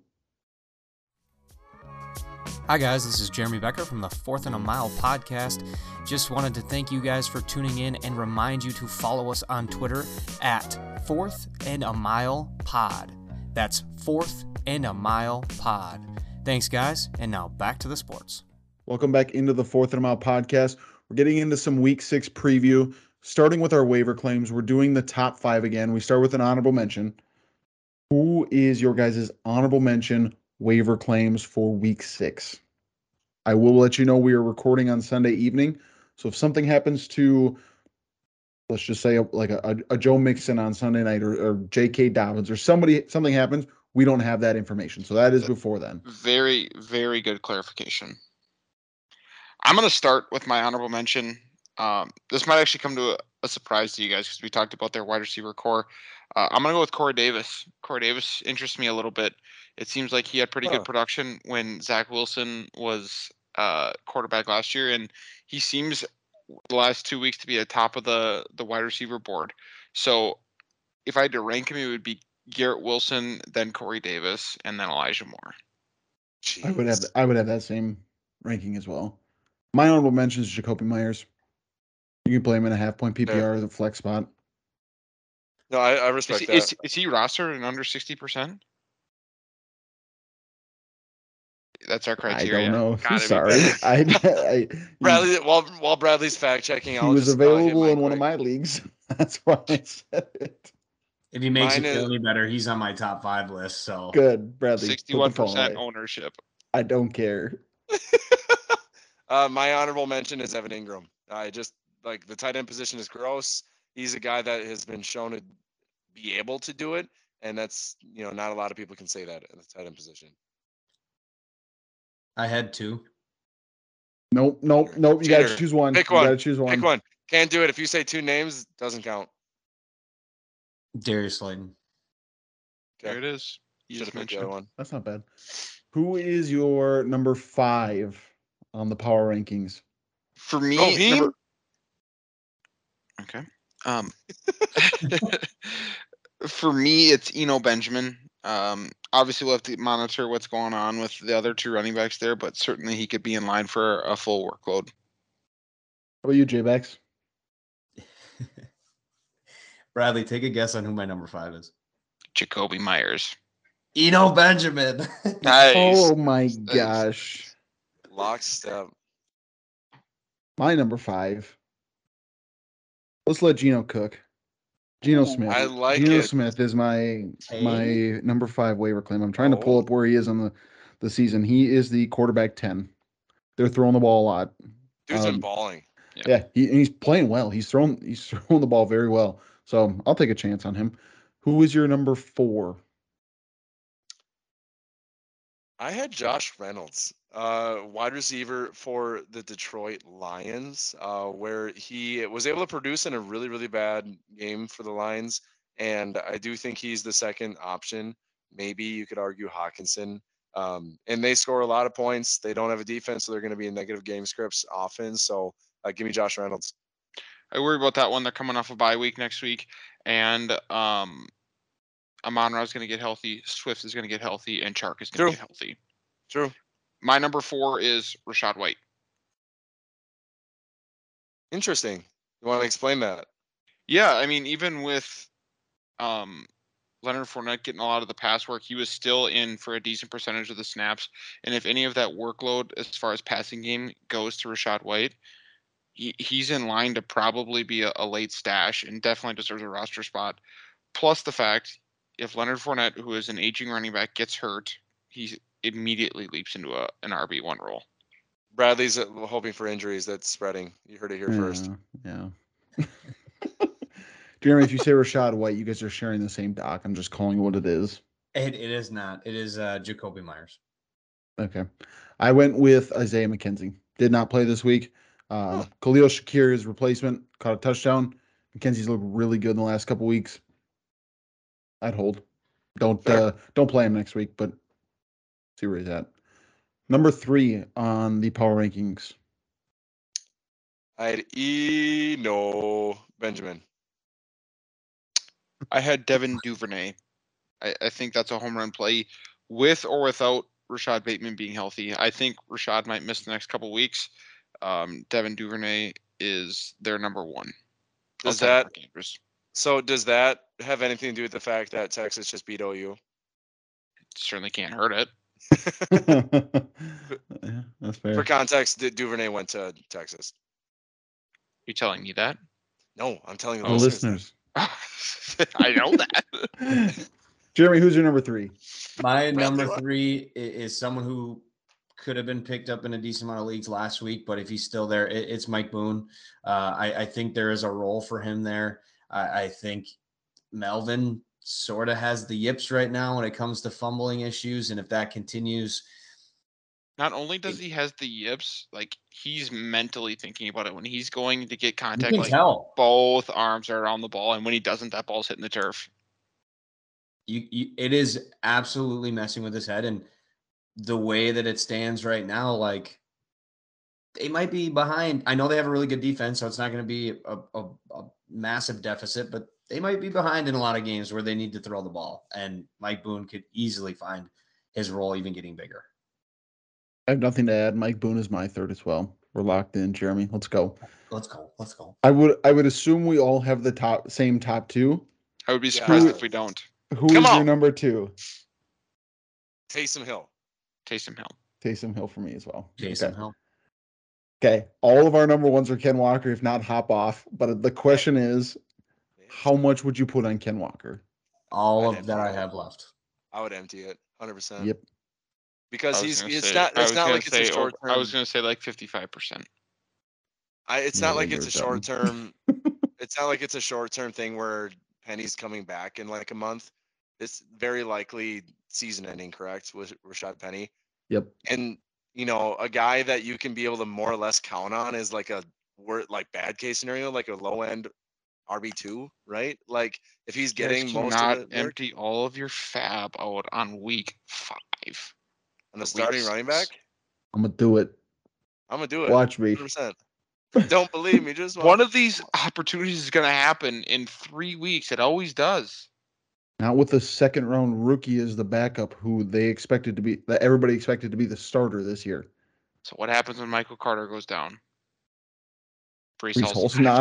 Hi guys, this is Jeremy Becker from the 4th and a Mile podcast. Just wanted to thank you guys for tuning in and remind you to follow us on Twitter at 4th and a Mile Pod. That's 4th and a Mile Pod. Thanks guys, and now back to the sports. Welcome back into the 4th and a Mile podcast. We're getting into some week 6 preview, starting with our waiver claims. We're doing the top 5 again. We start with an honorable mention. Who is your guys' honorable mention waiver claims for week 6? I will let you know we are recording on Sunday evening. So if something happens to, let's just say like a Joe Mixon on Sunday night or J.K. Dobbins or something happens, we don't have that information. So that is before then. Very, very good clarification. I'm going to start with my honorable mention. This might actually come to a surprise to you guys because we talked about their wide receiver core. I'm going to go with Corey Davis. Corey Davis interests me a little bit. It seems like he had pretty good production when Zach Wilson was quarterback last year, and he seems the last 2 weeks to be at top of the wide receiver board. So if I had to rank him, it would be Garrett Wilson, then Corey Davis, and then Elijah Moore. Jeez. I would have that same ranking as well. My honorable mention is Jacoby Myers. You can play him in a half-point PPR as a flex spot. No, I respect that. Is he rostered and under 60%? That's our I criteria. don't know. Gotta be Sorry. better. Bradley, while Bradley's fact checking, he I'll was just hit available mine in one of quick. my leagues. That's why I said it. If he makes Mine you feel is- any better, he's on my top 5 list. So Good, Bradley. Put the phone 61% away. ownership. I don't care. My honorable mention is Evan Ingram. I just like the tight end position is gross. He's a guy that has been shown to be able to do it, and that's not a lot of people can say that in the tight end position. I had 2. Nope. You got Cheater. to choose one. Pick You one. got to choose one. Pick one. Can't do it. If you say 2 names, doesn't count. Darius Slayton. There it is. You Should just have picked the other mentioned. one. That's not bad. Who is your number 5 on the power rankings? For me, Rohim? Okay. For me, it's Eno Benjamin. Obviously, we'll have to monitor what's going on with the other 2 running backs there, but certainly he could be in line for a full workload. How about you, J-Bax? Bradley, take a guess on who my number 5 is. Jacoby Myers. Eno Benjamin. Nice. Oh my gosh. Lockstep. My number 5. Let's let Geno cook. Geno Smith. I like Geno it. Smith is my number 5 waiver claim. I'm trying to pull Oh. up where he is on the season. He is the quarterback 10. They're throwing the ball a lot. Dude's been balling. Yeah, he's playing well. He's throwing the ball very well. So I'll take a chance on him. Who is your number 4? I had Josh Reynolds, wide receiver for the Detroit Lions, where he was able to produce in a really, really bad game for the Lions. And I do think he's the second option. Maybe you could argue Hawkinson. And they score a lot of points. They don't have a defense, so they're going to be in negative game scripts often. So give me Josh Reynolds. I worry about that one. They're coming off a bye week next week, and Amon-Ra is going to get healthy, Swift is going to get healthy, and Chark is going to get healthy. True. My number 4 is Rachaad White. Interesting. You want to explain that? Yeah, I mean, even with Leonard Fournette getting a lot of the pass work, he was still in for a decent percentage of the snaps. And if any of that workload as far as passing game goes to Rachaad White, he's in line to probably be a late stash and definitely deserves a roster spot. Plus the fact, if Leonard Fournette, who is an aging running back, gets hurt, he immediately leaps into an RB1 role. Bradley's hoping for injuries. That's spreading. You heard it here first. Yeah. Jeremy, if you say Rachaad White, you guys are sharing the same doc. I'm just calling it what it is. It is not. It is Jacoby Myers. Okay. I went with Isaiah McKenzie. Did not play this week. Khalil Shakir, his replacement, caught a touchdown. McKenzie's looked really good in the last couple weeks. I'd hold. Don't play him next week, but see where he's at. Number 3 on the power rankings. I had Eno Benjamin. I had Devin Duvernay. I think that's a home run play with or without Rashad Bateman being healthy. I think Rashad might miss the next couple weeks. Devin Duvernay is their number 1. Does that have anything to do with the fact that Texas just beat OU? Certainly can't hurt it. Yeah, that's fair. For context, Duvernay went to Texas. You telling me that? No, I'm telling The listeners. I know that. Jeremy, who's your number 3? My number 3 is someone who could have been picked up in a decent amount of leagues last week, but if he's still there, it's Mike Boone. I think there is a role for him there. I think Melvin sort of has the yips right now when it comes to fumbling issues, and if that continues. Not only does he has the yips, like he's mentally thinking about it when he's going to get contact. You can tell. Both arms are around the ball, and when he doesn't, that ball's hitting the turf. It is absolutely messing with his head, and the way that it stands right now, like they might be behind. I know they have a really good defense, so it's not going to be a massive deficit, but they might be behind in a lot of games where they need to throw the ball, and Mike Boone could easily find his role even getting bigger. I have nothing to add. Mike Boone is my 3rd as well. We're locked in, Jeremy. Let's go. Let's go. I would assume we all have the same top 2. I would be surprised if we don't. Who is your number 2? Taysom Hill. Taysom Hill. Taysom Hill for me as well. Taysom Hill. Okay. All of our number ones are Ken Walker, if not hop off. But the question is, how much would you put on Ken Walker? All I'd of that I empty it. have left. I would empty it 100%. Yep. Because I was he's gonna it's say- not I it's was not gonna like it's a say short over- term. I was going to say like 55%. It's Yeah, not like they it's a were done. short term. It's not like it's a short term thing where Penny's coming back in like a month. It's very likely season ending, correct? With Rashad Penny. Yep. And you know, a guy that you can be able to more or less count on is like a bad case scenario, like a low end RB2, right? Like if he's You guys getting most cannot of the work empty all of your fab out on week 5. on the week starting running back, 6. I'm gonna do it. I'm gonna do it. Watch me. 100%. Don't believe me, just One of these opportunities is going to happen in 3 weeks. It always does. Not with the second round rookie as the backup, who that everybody expected to be the starter this year. So what happens when Michael Carter goes down? Brees Hall's not.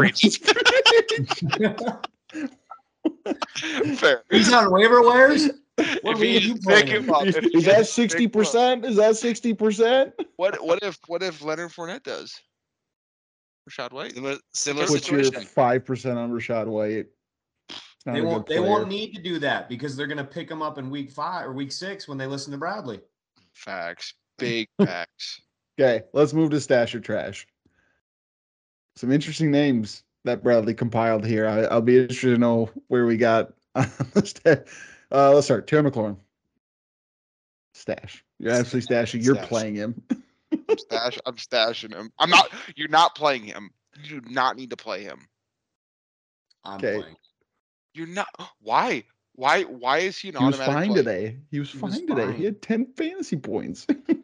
Fair. He's on waiver wires. What If league he you is, playing pick him in? up. If he Is that is, pick him up. 60%? Is that 60%? What if Leonard Fournette does? Rashad White. similar Put your situation. 5% on Rashad White. Not They a won't. good They won't player. need to do that because they're going to pick him up in week 5 or week 6 when they listen to Bradley. Facts. Big facts. Okay, let's move to Stash or Trash. Some interesting names that Bradley compiled here. I'll be interested to know where we got on the stash. Let's start. Terry McLaurin. Stash. You're absolutely stashing. You're Stash. playing him. I'm stashing him. I'm not. You're not playing him. You do not need to play him. I'm Okay. playing. You're not. Why? Why is he an He was automatic fine play? today. He was He was fine today. fine. He had 10 fantasy points.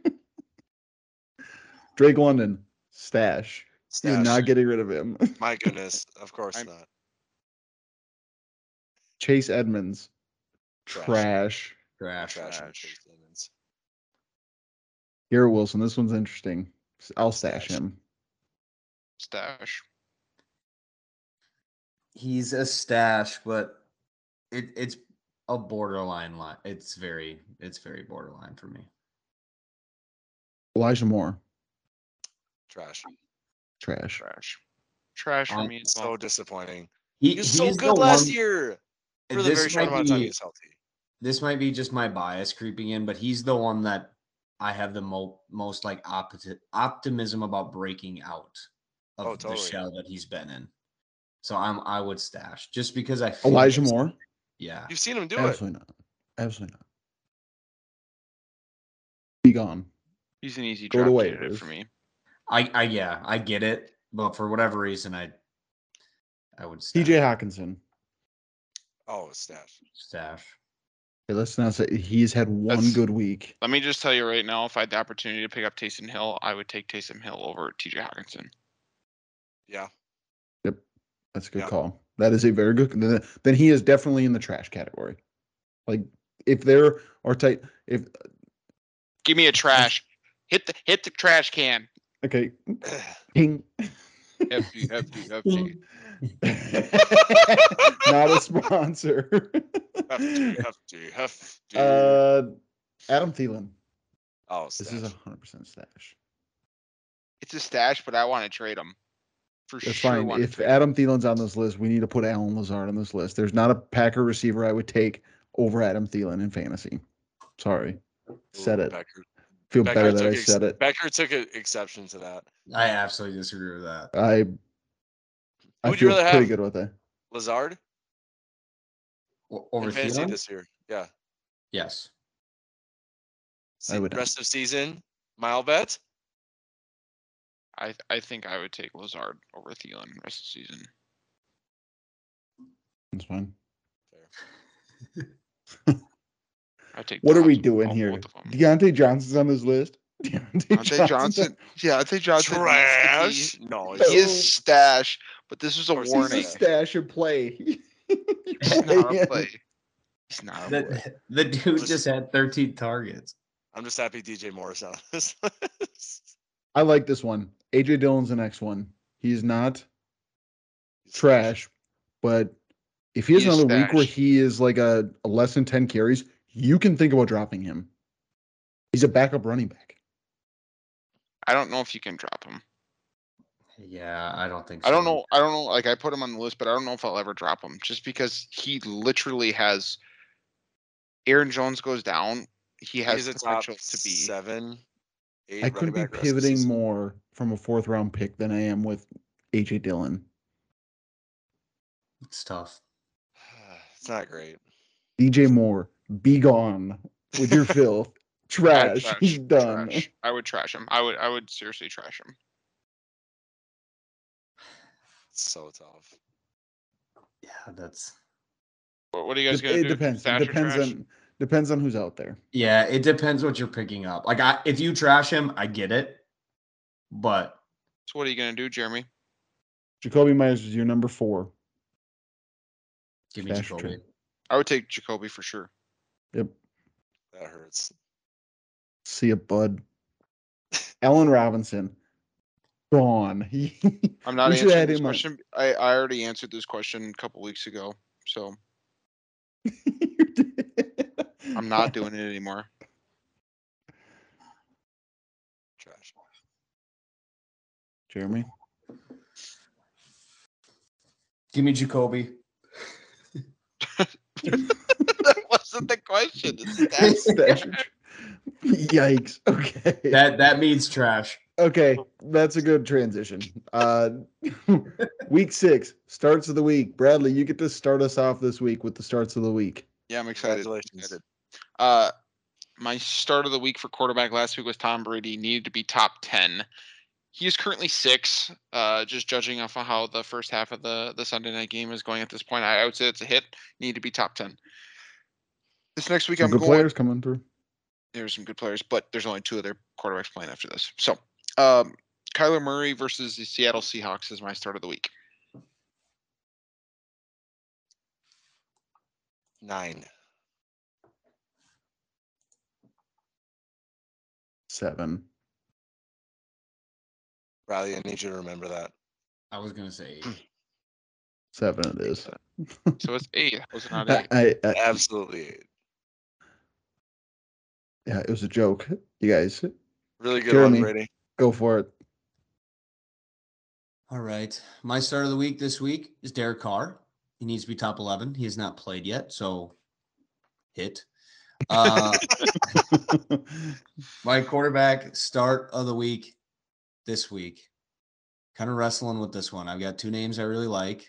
Drake London. Stash. You're Stash. not getting rid of him. My goodness, of course I'm- not. Chase Edmonds. Trash. Trash. Trash. Trash. Chase Edmonds. Garrett Wilson. This one's interesting. I'll stash Stash. him. Stash. He's a stash, but it's a borderline line. It's very borderline for me. Elijah Moore. Trash. Trash. Trash. Trash for me as well. So disappointing. He He was so he's good the last one- year for the this very short might amount of time he be- was healthy. This might be just my bias creeping in, but he's the one that I have the most like optimism about breaking out of Oh, the totally. shell that he's been in. So I would stash just because I feel Elijah it's- Moore. Yeah. You've seen him do it. Absolutely not. Absolutely not. Be gone. He's an easy Go to drop candidate waivers. for me. I get it, but for whatever reason I would stash. TJ Hawkinson. Oh, stash. Stash. Okay, let's not say he's had one That's- good week. Let me just tell you right now, if I had the opportunity to pick up Taysom Hill, I would take Taysom Hill over TJ Hawkinson. Yeah. That's a good Yeah. call. That is a very good. Then he is definitely in the trash category. Like if there are tight, if Give me a trash. Hit the trash can. okay, ping. Hefty, hefty, hefty. Not a sponsor. Hefty. Adam Thielen. Oh, This stash. is 100% stash. It's a stash, but I want to trade him. For That's sure. fine. wanna If trade him. Adam Thielen's on this list, we need to put Alan Lazard on this list. There's not a Packer receiver I would take over Adam Thielen in fantasy. Sorry. Said Ooh, it. Becker. Feel Becker better that took I said it. Becker took an exception to that. I absolutely disagree with that. I Who'd you feel rather pretty have? good with it. Lazard Over in fantasy Thielen? this year. Yeah. Yes. I would- Rest of season. Mile bet. I think I would take Lazard over Thielen rest of the season. That's fine. I take. What are we Dodds doing over here? both of 'em. Deontay Johnson's on this list. Deontay Johnson. Yeah, Deontay Johnson. Trash. No, He is stash, but this was a course he's He's a warning. stash and play. He's not a play. He's not a play. The dude just had 13 targets. I'm just happy DJ Morris on this list. I like this one. AJ Dillon's the next one. He's not trash, but if he has He is another week where stash. he is like a less than 10 carries, you can think about dropping him. He's a backup running back. I don't know if you can drop him. Yeah, I don't think so. I don't know. Like, I put him on the list, but I don't know if I'll ever drop him just because he literally has. Aaron Jones goes down. He has He's a top potential to be. 7, 8 I running couldn't be back rest of the pivoting season. more from a 4th round pick than I am with AJ Dillon. It's tough. It's not great. DJ Moore, be gone with your filth. Trash. He's done. Trash. I would trash him. I would seriously trash him. It's so tough. Yeah, that's. What are you guys gonna It do? depends. Stash or trash? Depends on who's out there. Yeah, it depends what you're picking up. Like, if you trash him, I get it. But So what are you gonna do, Jeremy? Jacoby Myers is your number 4. give me Stash or Jacoby. trade. I would take Jacoby for sure. Yep. That hurts. See ya, bud. Allen Robinson. Gone. I'm not We should answering add this him on. question. I already answered this question a couple weeks ago, so I'm not doing it anymore. Trash. Jeremy. Give me Jacoby. That wasn't the question. It's Stash or trade. Yikes. Okay. That means trash. Okay, that's a good transition. Week 6, starts of the week. Bradley, you get to start us off this week with the starts of the week. Yeah, I'm excited. Congratulations. My start of the week for quarterback last week was Tom Brady. Needed to be top 10. He is currently 6. Just judging off of how the first half of the Sunday night game is going at this point, I would say it's a hit. Need to be top 10. This next week, Some I'm good going. players coming through. There's some good players, but there's only 2 other quarterbacks playing after this. So, Kyler Murray versus the Seattle Seahawks is my start of the week. 9. 7. Riley, I need you to remember that. I was gonna say 8. 7 it is. So it's 8. Was it not 8? I Absolutely 8. yeah, it was a joke. You guys, Really good Jeremy. one, Brady. go for it. All right. My start of the week this week is Derek Carr. He needs to be top 11. He has not played yet, so hit. My quarterback start of the week this week. Kind of wrestling with this one. I've got 2 names I really like.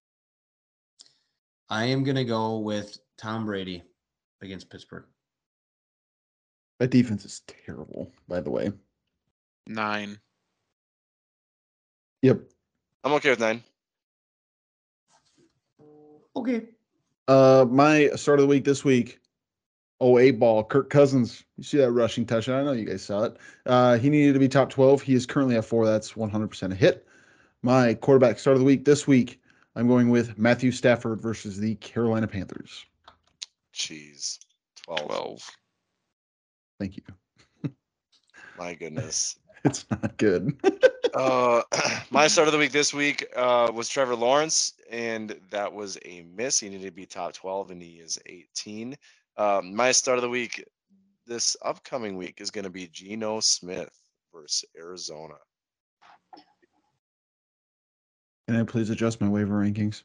I am going to go with Tom Brady against Pittsburgh. That defense is terrible, by the way. 9. Yep. I'm okay with 9. Okay. My start of the week this week. 8 ball. Kirk Cousins. You see that rushing touchdown? I know you guys saw it. He needed to be top 12. He is currently at 4. That's 100% a hit. My quarterback start of the week this week. I'm going with Matthew Stafford versus the Carolina Panthers. Jeez. 12. 12. Thank you. My goodness. It's not good. My start of the week this week was Trevor Lawrence, and that was a miss. He needed to be top 12, and he is 18. My start of the week this upcoming week is going to be Geno Smith versus Arizona. Can I please adjust my waiver rankings?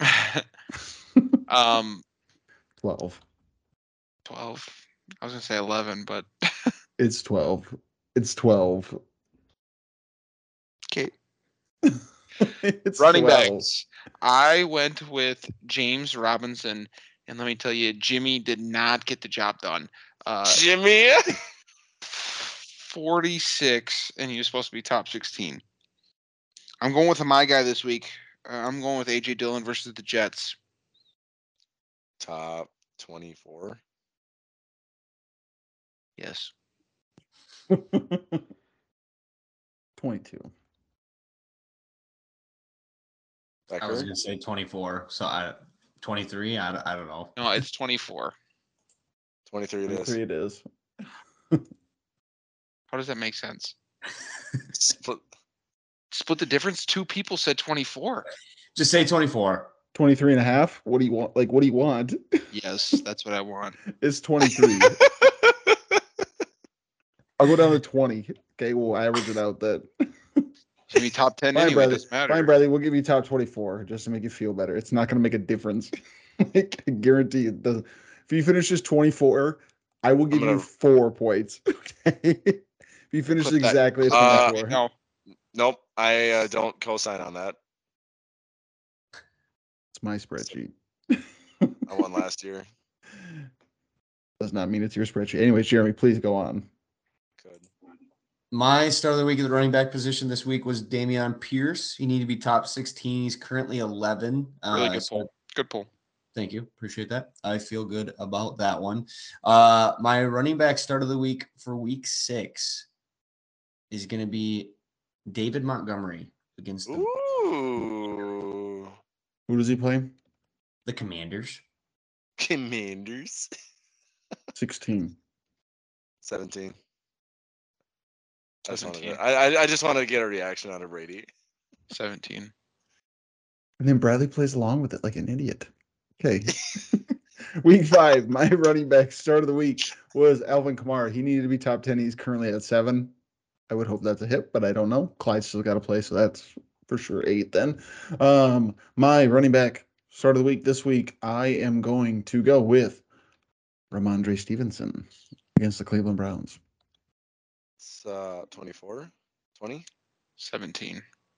12. 12. I was gonna say 11, but It's 12. It's 12. okay. It's Running 12. backs. I went with James Robinson, and let me tell you, Jimmy did not get the job done. Jimmy? 46, and he was supposed to be top 16. I'm going with my guy this week. I'm going with AJ Dillon versus the Jets. Top 24. Yes. 22. I was Becker? going to say 24. So 23. I don't know. No, it's 24. 23 it is. 23 it is. How does that make sense? Split. Split the difference. 2 people said 24. Just say 24. 23 and a half. What do you want? Like, what do you want? Yes, that's what I want. It's 23. I'll go down to 20. Okay, we'll average it out then. Give me top 10 Fine, anyway. Bradley. Doesn't matter. Fine, Bradley. We'll give you top 24 just to make you feel better. It's not going to make a difference. Like, I guarantee it doesn't. If he finishes 24, I will give you 4 points. Okay. If he finishes exactly at 24. No. Nope. I don't co-sign on that. It's my spreadsheet. I won last year. Does not mean it's your spreadsheet. Anyways, Jeremy, please go on. Good. My start of the week at the running back position this week was Dameon Pierce. He needed to be top 16. He's currently 11. Really good pull. Good pull. Thank you. Appreciate that. I feel good about that one. My running back start of the week for week 6 is going to be David Montgomery against the Ooh. Who does he play? The Commanders. Commanders. 16. 17. 17. I just wanted to get a reaction out of Brady. 17. And then Bradley plays along with it like an idiot. Okay. Week 5, my running back start of the week was Alvin Kamara. He needed to be top 10. He's currently at 7. I would hope that's a hit, but I don't know. Clyde's still got to play, so that's for sure 8 then. My running back start of the week this week, I am going to go with Ramondre Stevenson against the Cleveland Browns. It's 24, 20, 17.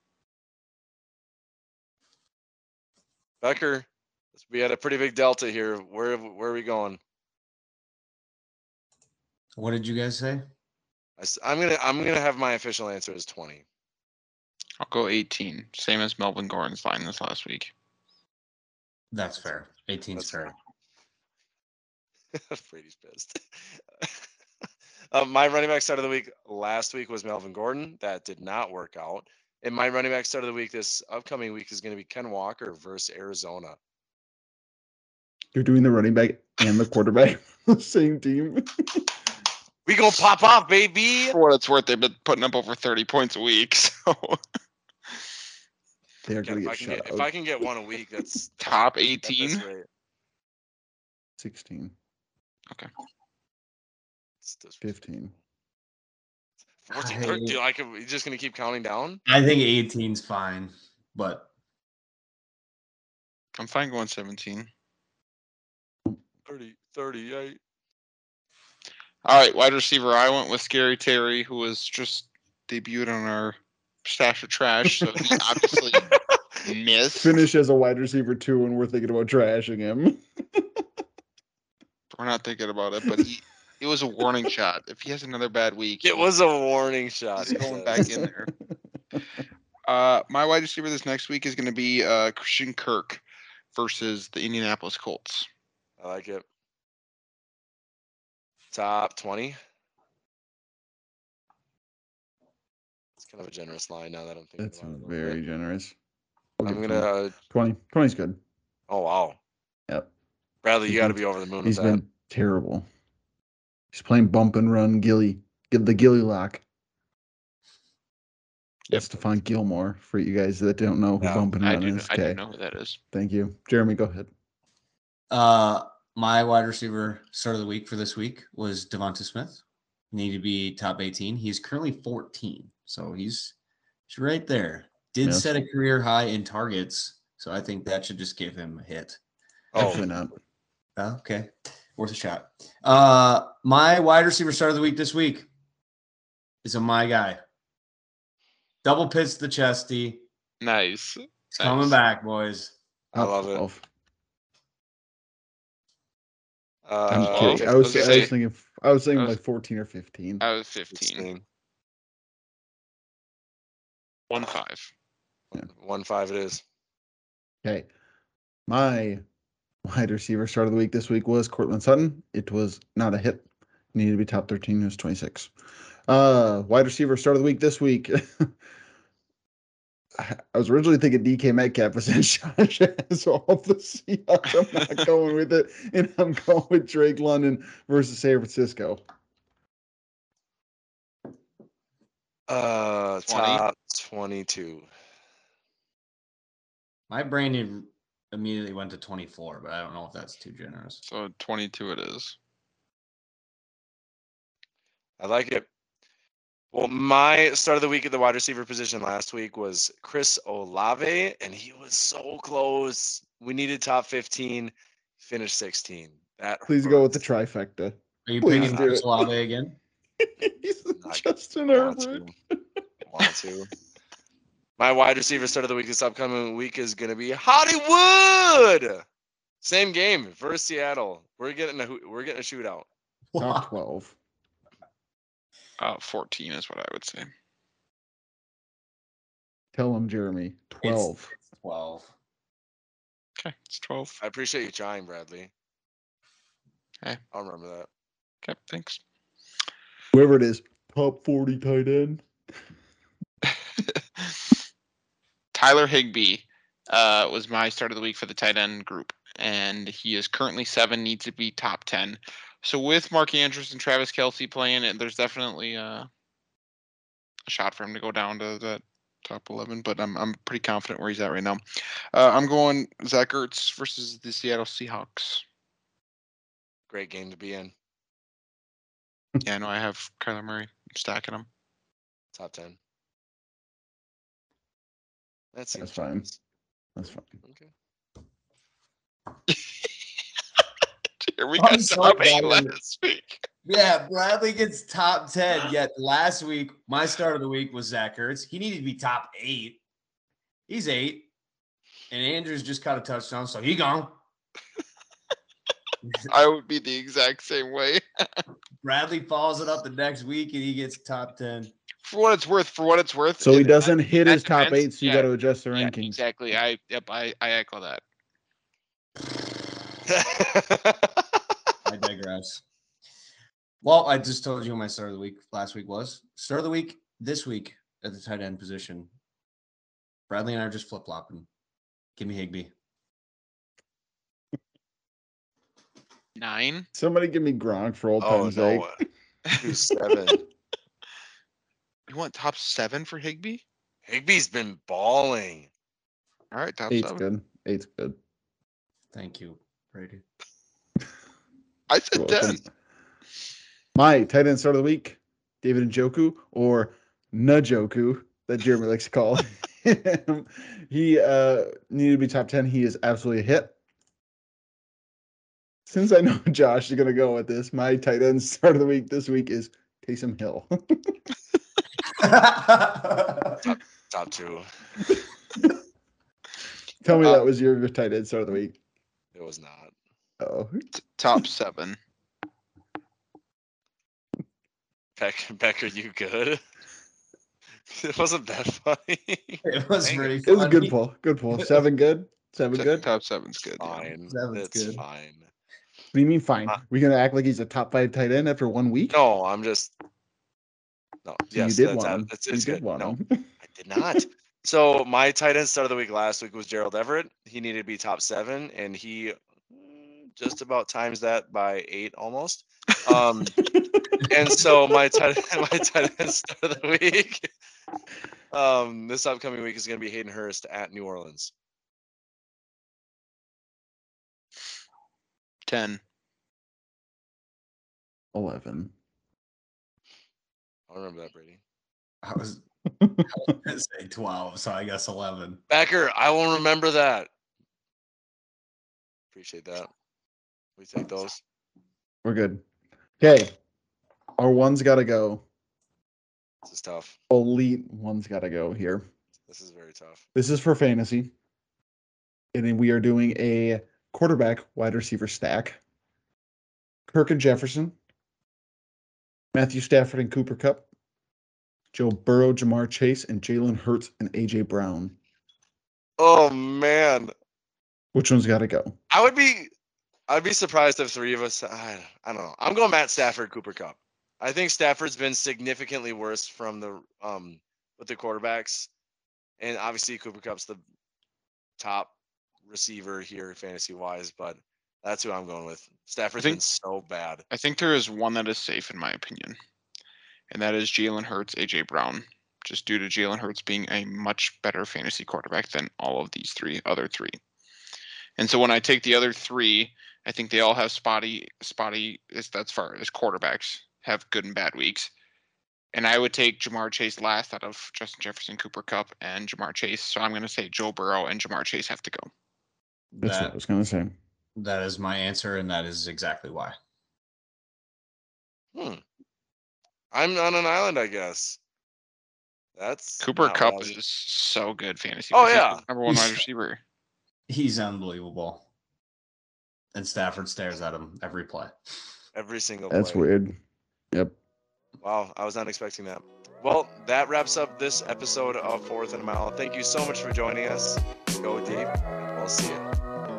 Becker. We had a pretty big delta here. Where are we going? What did you guys say? I'm gonna have my official answer as 20. I'll go 18. Same as Melvin Gordon's line this last week. That's fair. 18 is fair. Brady's pissed. My running back start of the week last week was Melvin Gordon. That did not work out. And my running back start of the week this upcoming week is going to be Ken Walker versus Arizona. You're doing the running back and the quarterback on the same team. We gonna pop off, baby. For what it's worth, they've been putting up over 30 points a week. So They are going to get shut out. If I can get one a week, that's top 18. That's great. 16. Okay. 15. 14, 13. You're just gonna keep counting down? I think 18's fine, but I'm fine going 17. 30, 38. All right, wide receiver. I went with Scary Terry, who was just debuted on our stash of trash. So he obviously missed. Finish as a wide receiver 2, and we're thinking about trashing him. We're not thinking about it, but it was a warning shot. If he has another bad week, It was a warning shot. he's going back in there. My wide receiver this next week is going to be Christian Kirk versus the Indianapolis Colts. I like it. Top 20. It's kind of a generous line now that I'm thinking That's about it. very generous. I'm gonna 20. 20's good. Oh wow. Yep. Bradley, you got to be over the moon with He's that. been terrible. He's playing bump and run Gilly. Get the Gilly lock. That's Stephon Gilmore for you guys that don't know who bump and run is. I do know who that is. Thank you. Jeremy, go ahead. my wide receiver start of the week for this week was Devonta Smith. Needed to be top 18. He's currently 14, so he's right there. Did set a career high in targets, so I think that should just give him a hit. Actually not. Okay, worth a shot. My wide receiver start of the week this week is my guy. Double pitch the chesty. Nice. It's coming back, boys. I love it. I'm kidding. I was thinking like 14 or 15. I was 15. 1-5. Yeah. 1-5 it is. Okay. My wide receiver start of the week this week was Courtland Sutton. It was not a hit. Needed to be top 13. It was 26. Wide receiver start of the week this week. I was originally thinking DK Metcalf was in Josh as off the Seahawks. I'm not going with it. And I'm going with Drake London versus San Francisco. Top 22. My brain immediately went to 24, but I don't know if that's too generous. So 22 it is. I like it. Well, my start of the week at the wide receiver position last week was Chris Olave, and he was so close. We needed top 15, finished 16. That Please go with the hurts. trifecta. Are you Please picking do Chris it. Olave again? He's Not Justin want Herbert. to. Want to. My wide receiver start of the week this upcoming week is going to be Hollywood. Same game versus Seattle. We're getting a shootout. Top 12. 14 is what I would say. Tell him, Jeremy. 12. It's 12. Okay, it's 12. I appreciate you trying, Bradley. Hey. I'll remember that. Okay, thanks. Whoever it is, top 40 tight end. Tyler Higbee was my start of the week for the tight end group, and he is currently 7, needs to be top 10. So with Mark Andrews and Travis Kelce playing, there's definitely a shot for him to go down to that top 11, but I'm pretty confident where he's at right now. I'm going Zach Ertz versus the Seattle Seahawks. Great game to be in. Yeah, I know I have Kyler Murray. I'm stacking him. Top 10. That seems That's fine. generous. That's fine. Okay. Here we I'm got so top 8 glad we're- last week. Yeah, Bradley gets top 10. Yet last week, my start of the week was Zach Ertz. He needed to be top 8. He's 8. And Andrews just caught a touchdown, so he gone. I would be the exact same way. Bradley follows it up the next week and he gets top 10. For what it's worth. So he in doesn't that- hit in his that top defense, 8, so you got to adjust the yeah, rankings. exactly. I echo that. I digress. Well, I just told you who my start of the week last week was. Start of the week this week at the tight end position. Bradley and I are just flip-flopping. Give me Higbee. 9. Somebody give me Gronk for old Oh, time's sake. no. Who's 7? You want top 7 for Higbee? Higbee's been balling. All right, top 8's 7. good. 8's good. Thank you, Brady. I said You're 10. welcome. My tight end start of the week, David Njoku, or Njoku, that Jeremy likes to call him. He needed to be top 10. He is absolutely a hit. Since I know Josh is going to go with this, my tight end start of the week this week is Taysom Hill. Top 2. Tell me that was your tight end start of the week. It was not. Oh, Top 7. Becker, you good? It wasn't that funny. It was Dang pretty it was a good funny. pull. Good pull. 7 good. 7 good. Top 7's good. Yeah. Fine. Seven's It's good. fine. What do you mean fine? We gonna act like he's a top 5 tight end after 1 week? No, I'm just. No. So Yes, you did that's want him. It's You did good. want No, him. I did not. So my tight end start of the week last week was Gerald Everett. He needed to be top 7, and he just about times that by 8 almost. And so my tight end start of the week, this upcoming week is going to be Hayden Hurst at New Orleans. 10. 11. I remember that, Brady. I was gonna say 12, so I guess 11. Becker, I will remember that. Appreciate that. We take those. We're good. Okay. Our one's got to go. This is tough. Elite one's got to go here. This is very tough. This is for fantasy. And then we are doing a quarterback wide receiver stack. Kirk and Jefferson. Matthew Stafford and Cooper Kupp. Joe Burrow, Jamar Chase, and Jalen Hurts and A.J. Brown. Oh man, Which one's got to go? I'd be surprised if 3 of us. I don't know. I'm going Matt Stafford, Cooper Kupp. I think Stafford's been significantly worse from the with the quarterbacks, and obviously Cooper Kupp's the top receiver here fantasy wise, but that's who I'm going with. Stafford's been so bad. I think there is one that is safe in my opinion, and that is Jalen Hurts, AJ Brown, just due to Jalen Hurts being a much better fantasy quarterback than all of these other three. And so when I take the other 3, I think they all have spotty as far as quarterbacks have good and bad weeks. And I would take Jamar Chase last out of Justin Jefferson, Cooper Kupp, and Jamar Chase. So I'm going to say Joe Burrow and Jamar Chase have to go. That's what I was going to say. That is my answer, and that is exactly why. I'm on an island, I guess. That's Cooper not Kupp what I was- is so good fantasy. Oh, He's the yeah. number one wide receiver. He's unbelievable. And Stafford stares at him every play. every single That's play. weird. Yep. Wow, I was not expecting that. Well, that wraps up this episode of Fourth and a Mile. Thank you so much for joining us. Go deep, and we'll see you.